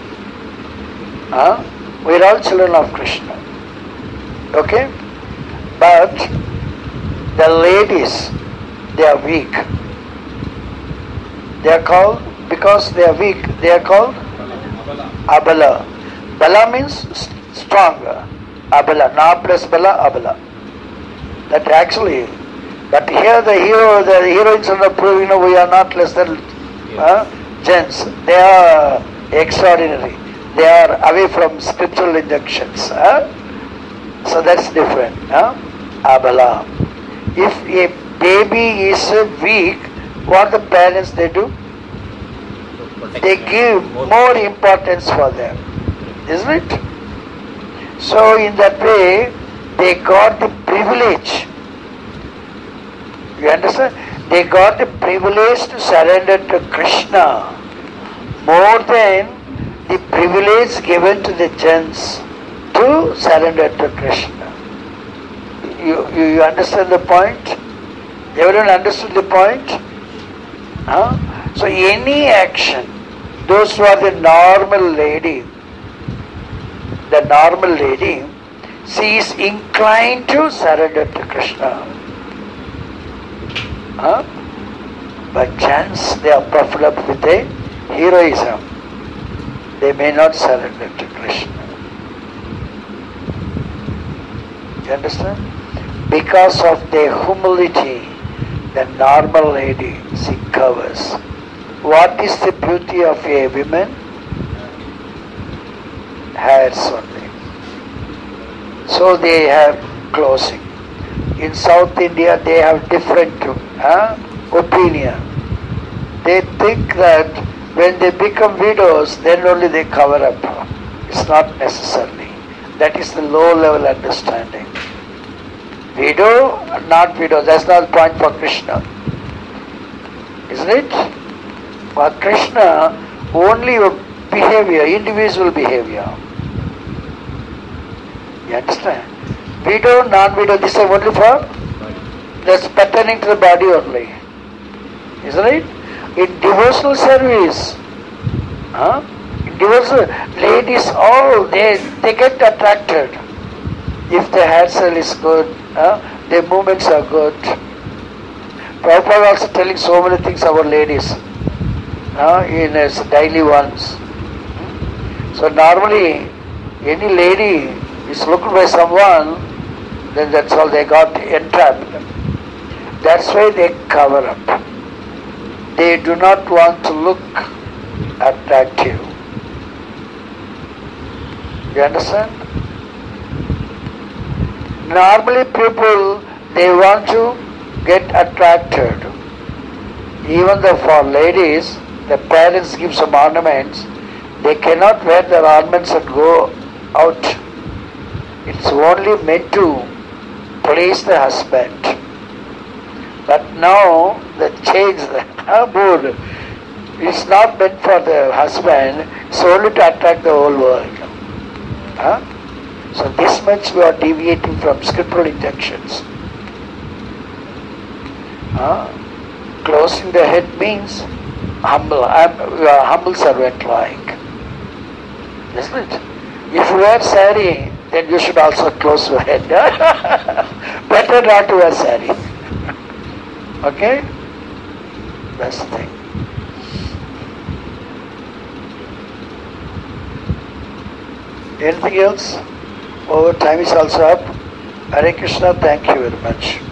Huh? We are all children of Krishna. Okay? But the ladies, they are weak. They are called, because they are weak, they are called Abala. Bala means stronger. Abala. Na plus Bala, Abala. That actually, but here the hero, the heroines are not proving, you know, we are not less than uh, gents. They are extraordinary. They are away from spiritual injunctions. Huh? So that's different. Huh? Abala. If a baby is weak, what the parents they do? They give more importance for them. Isn't it? So in that way, they got the privilege. You understand? They got the privilege to surrender to Krishna more than the privilege given to the gents to surrender to Krishna. You, you, you understand the point? Everyone understood the point? Huh? So any action, those who are the normal lady, the normal lady, she is inclined to surrender to Krishna. Huh? But chance they are puffed up with a heroism. They may not surrender to Krishna. You understand? Because of their humility, the normal lady, she covers. What is the beauty of a woman? Hairs only. So they have closing. In South India they have different uh, opinion. They think that when they become widows, then only they cover up. It's not necessarily. That is the low level understanding. Widow, not widow, that's not the point for Krishna. Isn't it? For Krishna, only your behavior, individual behavior. You understand? Widow, non-widow, this is only for, that's pertaining to the body only. Isn't it? In devotional service, huh? in devotional, ladies all, they, they get attracted. If the hairstyle is good, huh? their movements are good. Prabhupada also telling so many things about ladies uh, in his daily ones. So normally, any lady is looked by someone, then that's all, they got entrapped. That's why they cover up. They do not want to look attractive. You understand? Normally people, they want to get attracted. Even though for ladies, the parents give some ornaments, they cannot wear their ornaments and go out. It's only meant to please the husband. But now they change the mood. It's not meant for the husband, it's only to attract the whole world. Huh? So this much we are deviating from scriptural intentions. Huh? Closing the head means humble. I'm, you are humble servant like. Isn't it? If you wear sari, then you should also close your head. Better not to wear sari. Okay? That's the thing. Anything else? Our time is also up. Hare Krishna, thank you very much.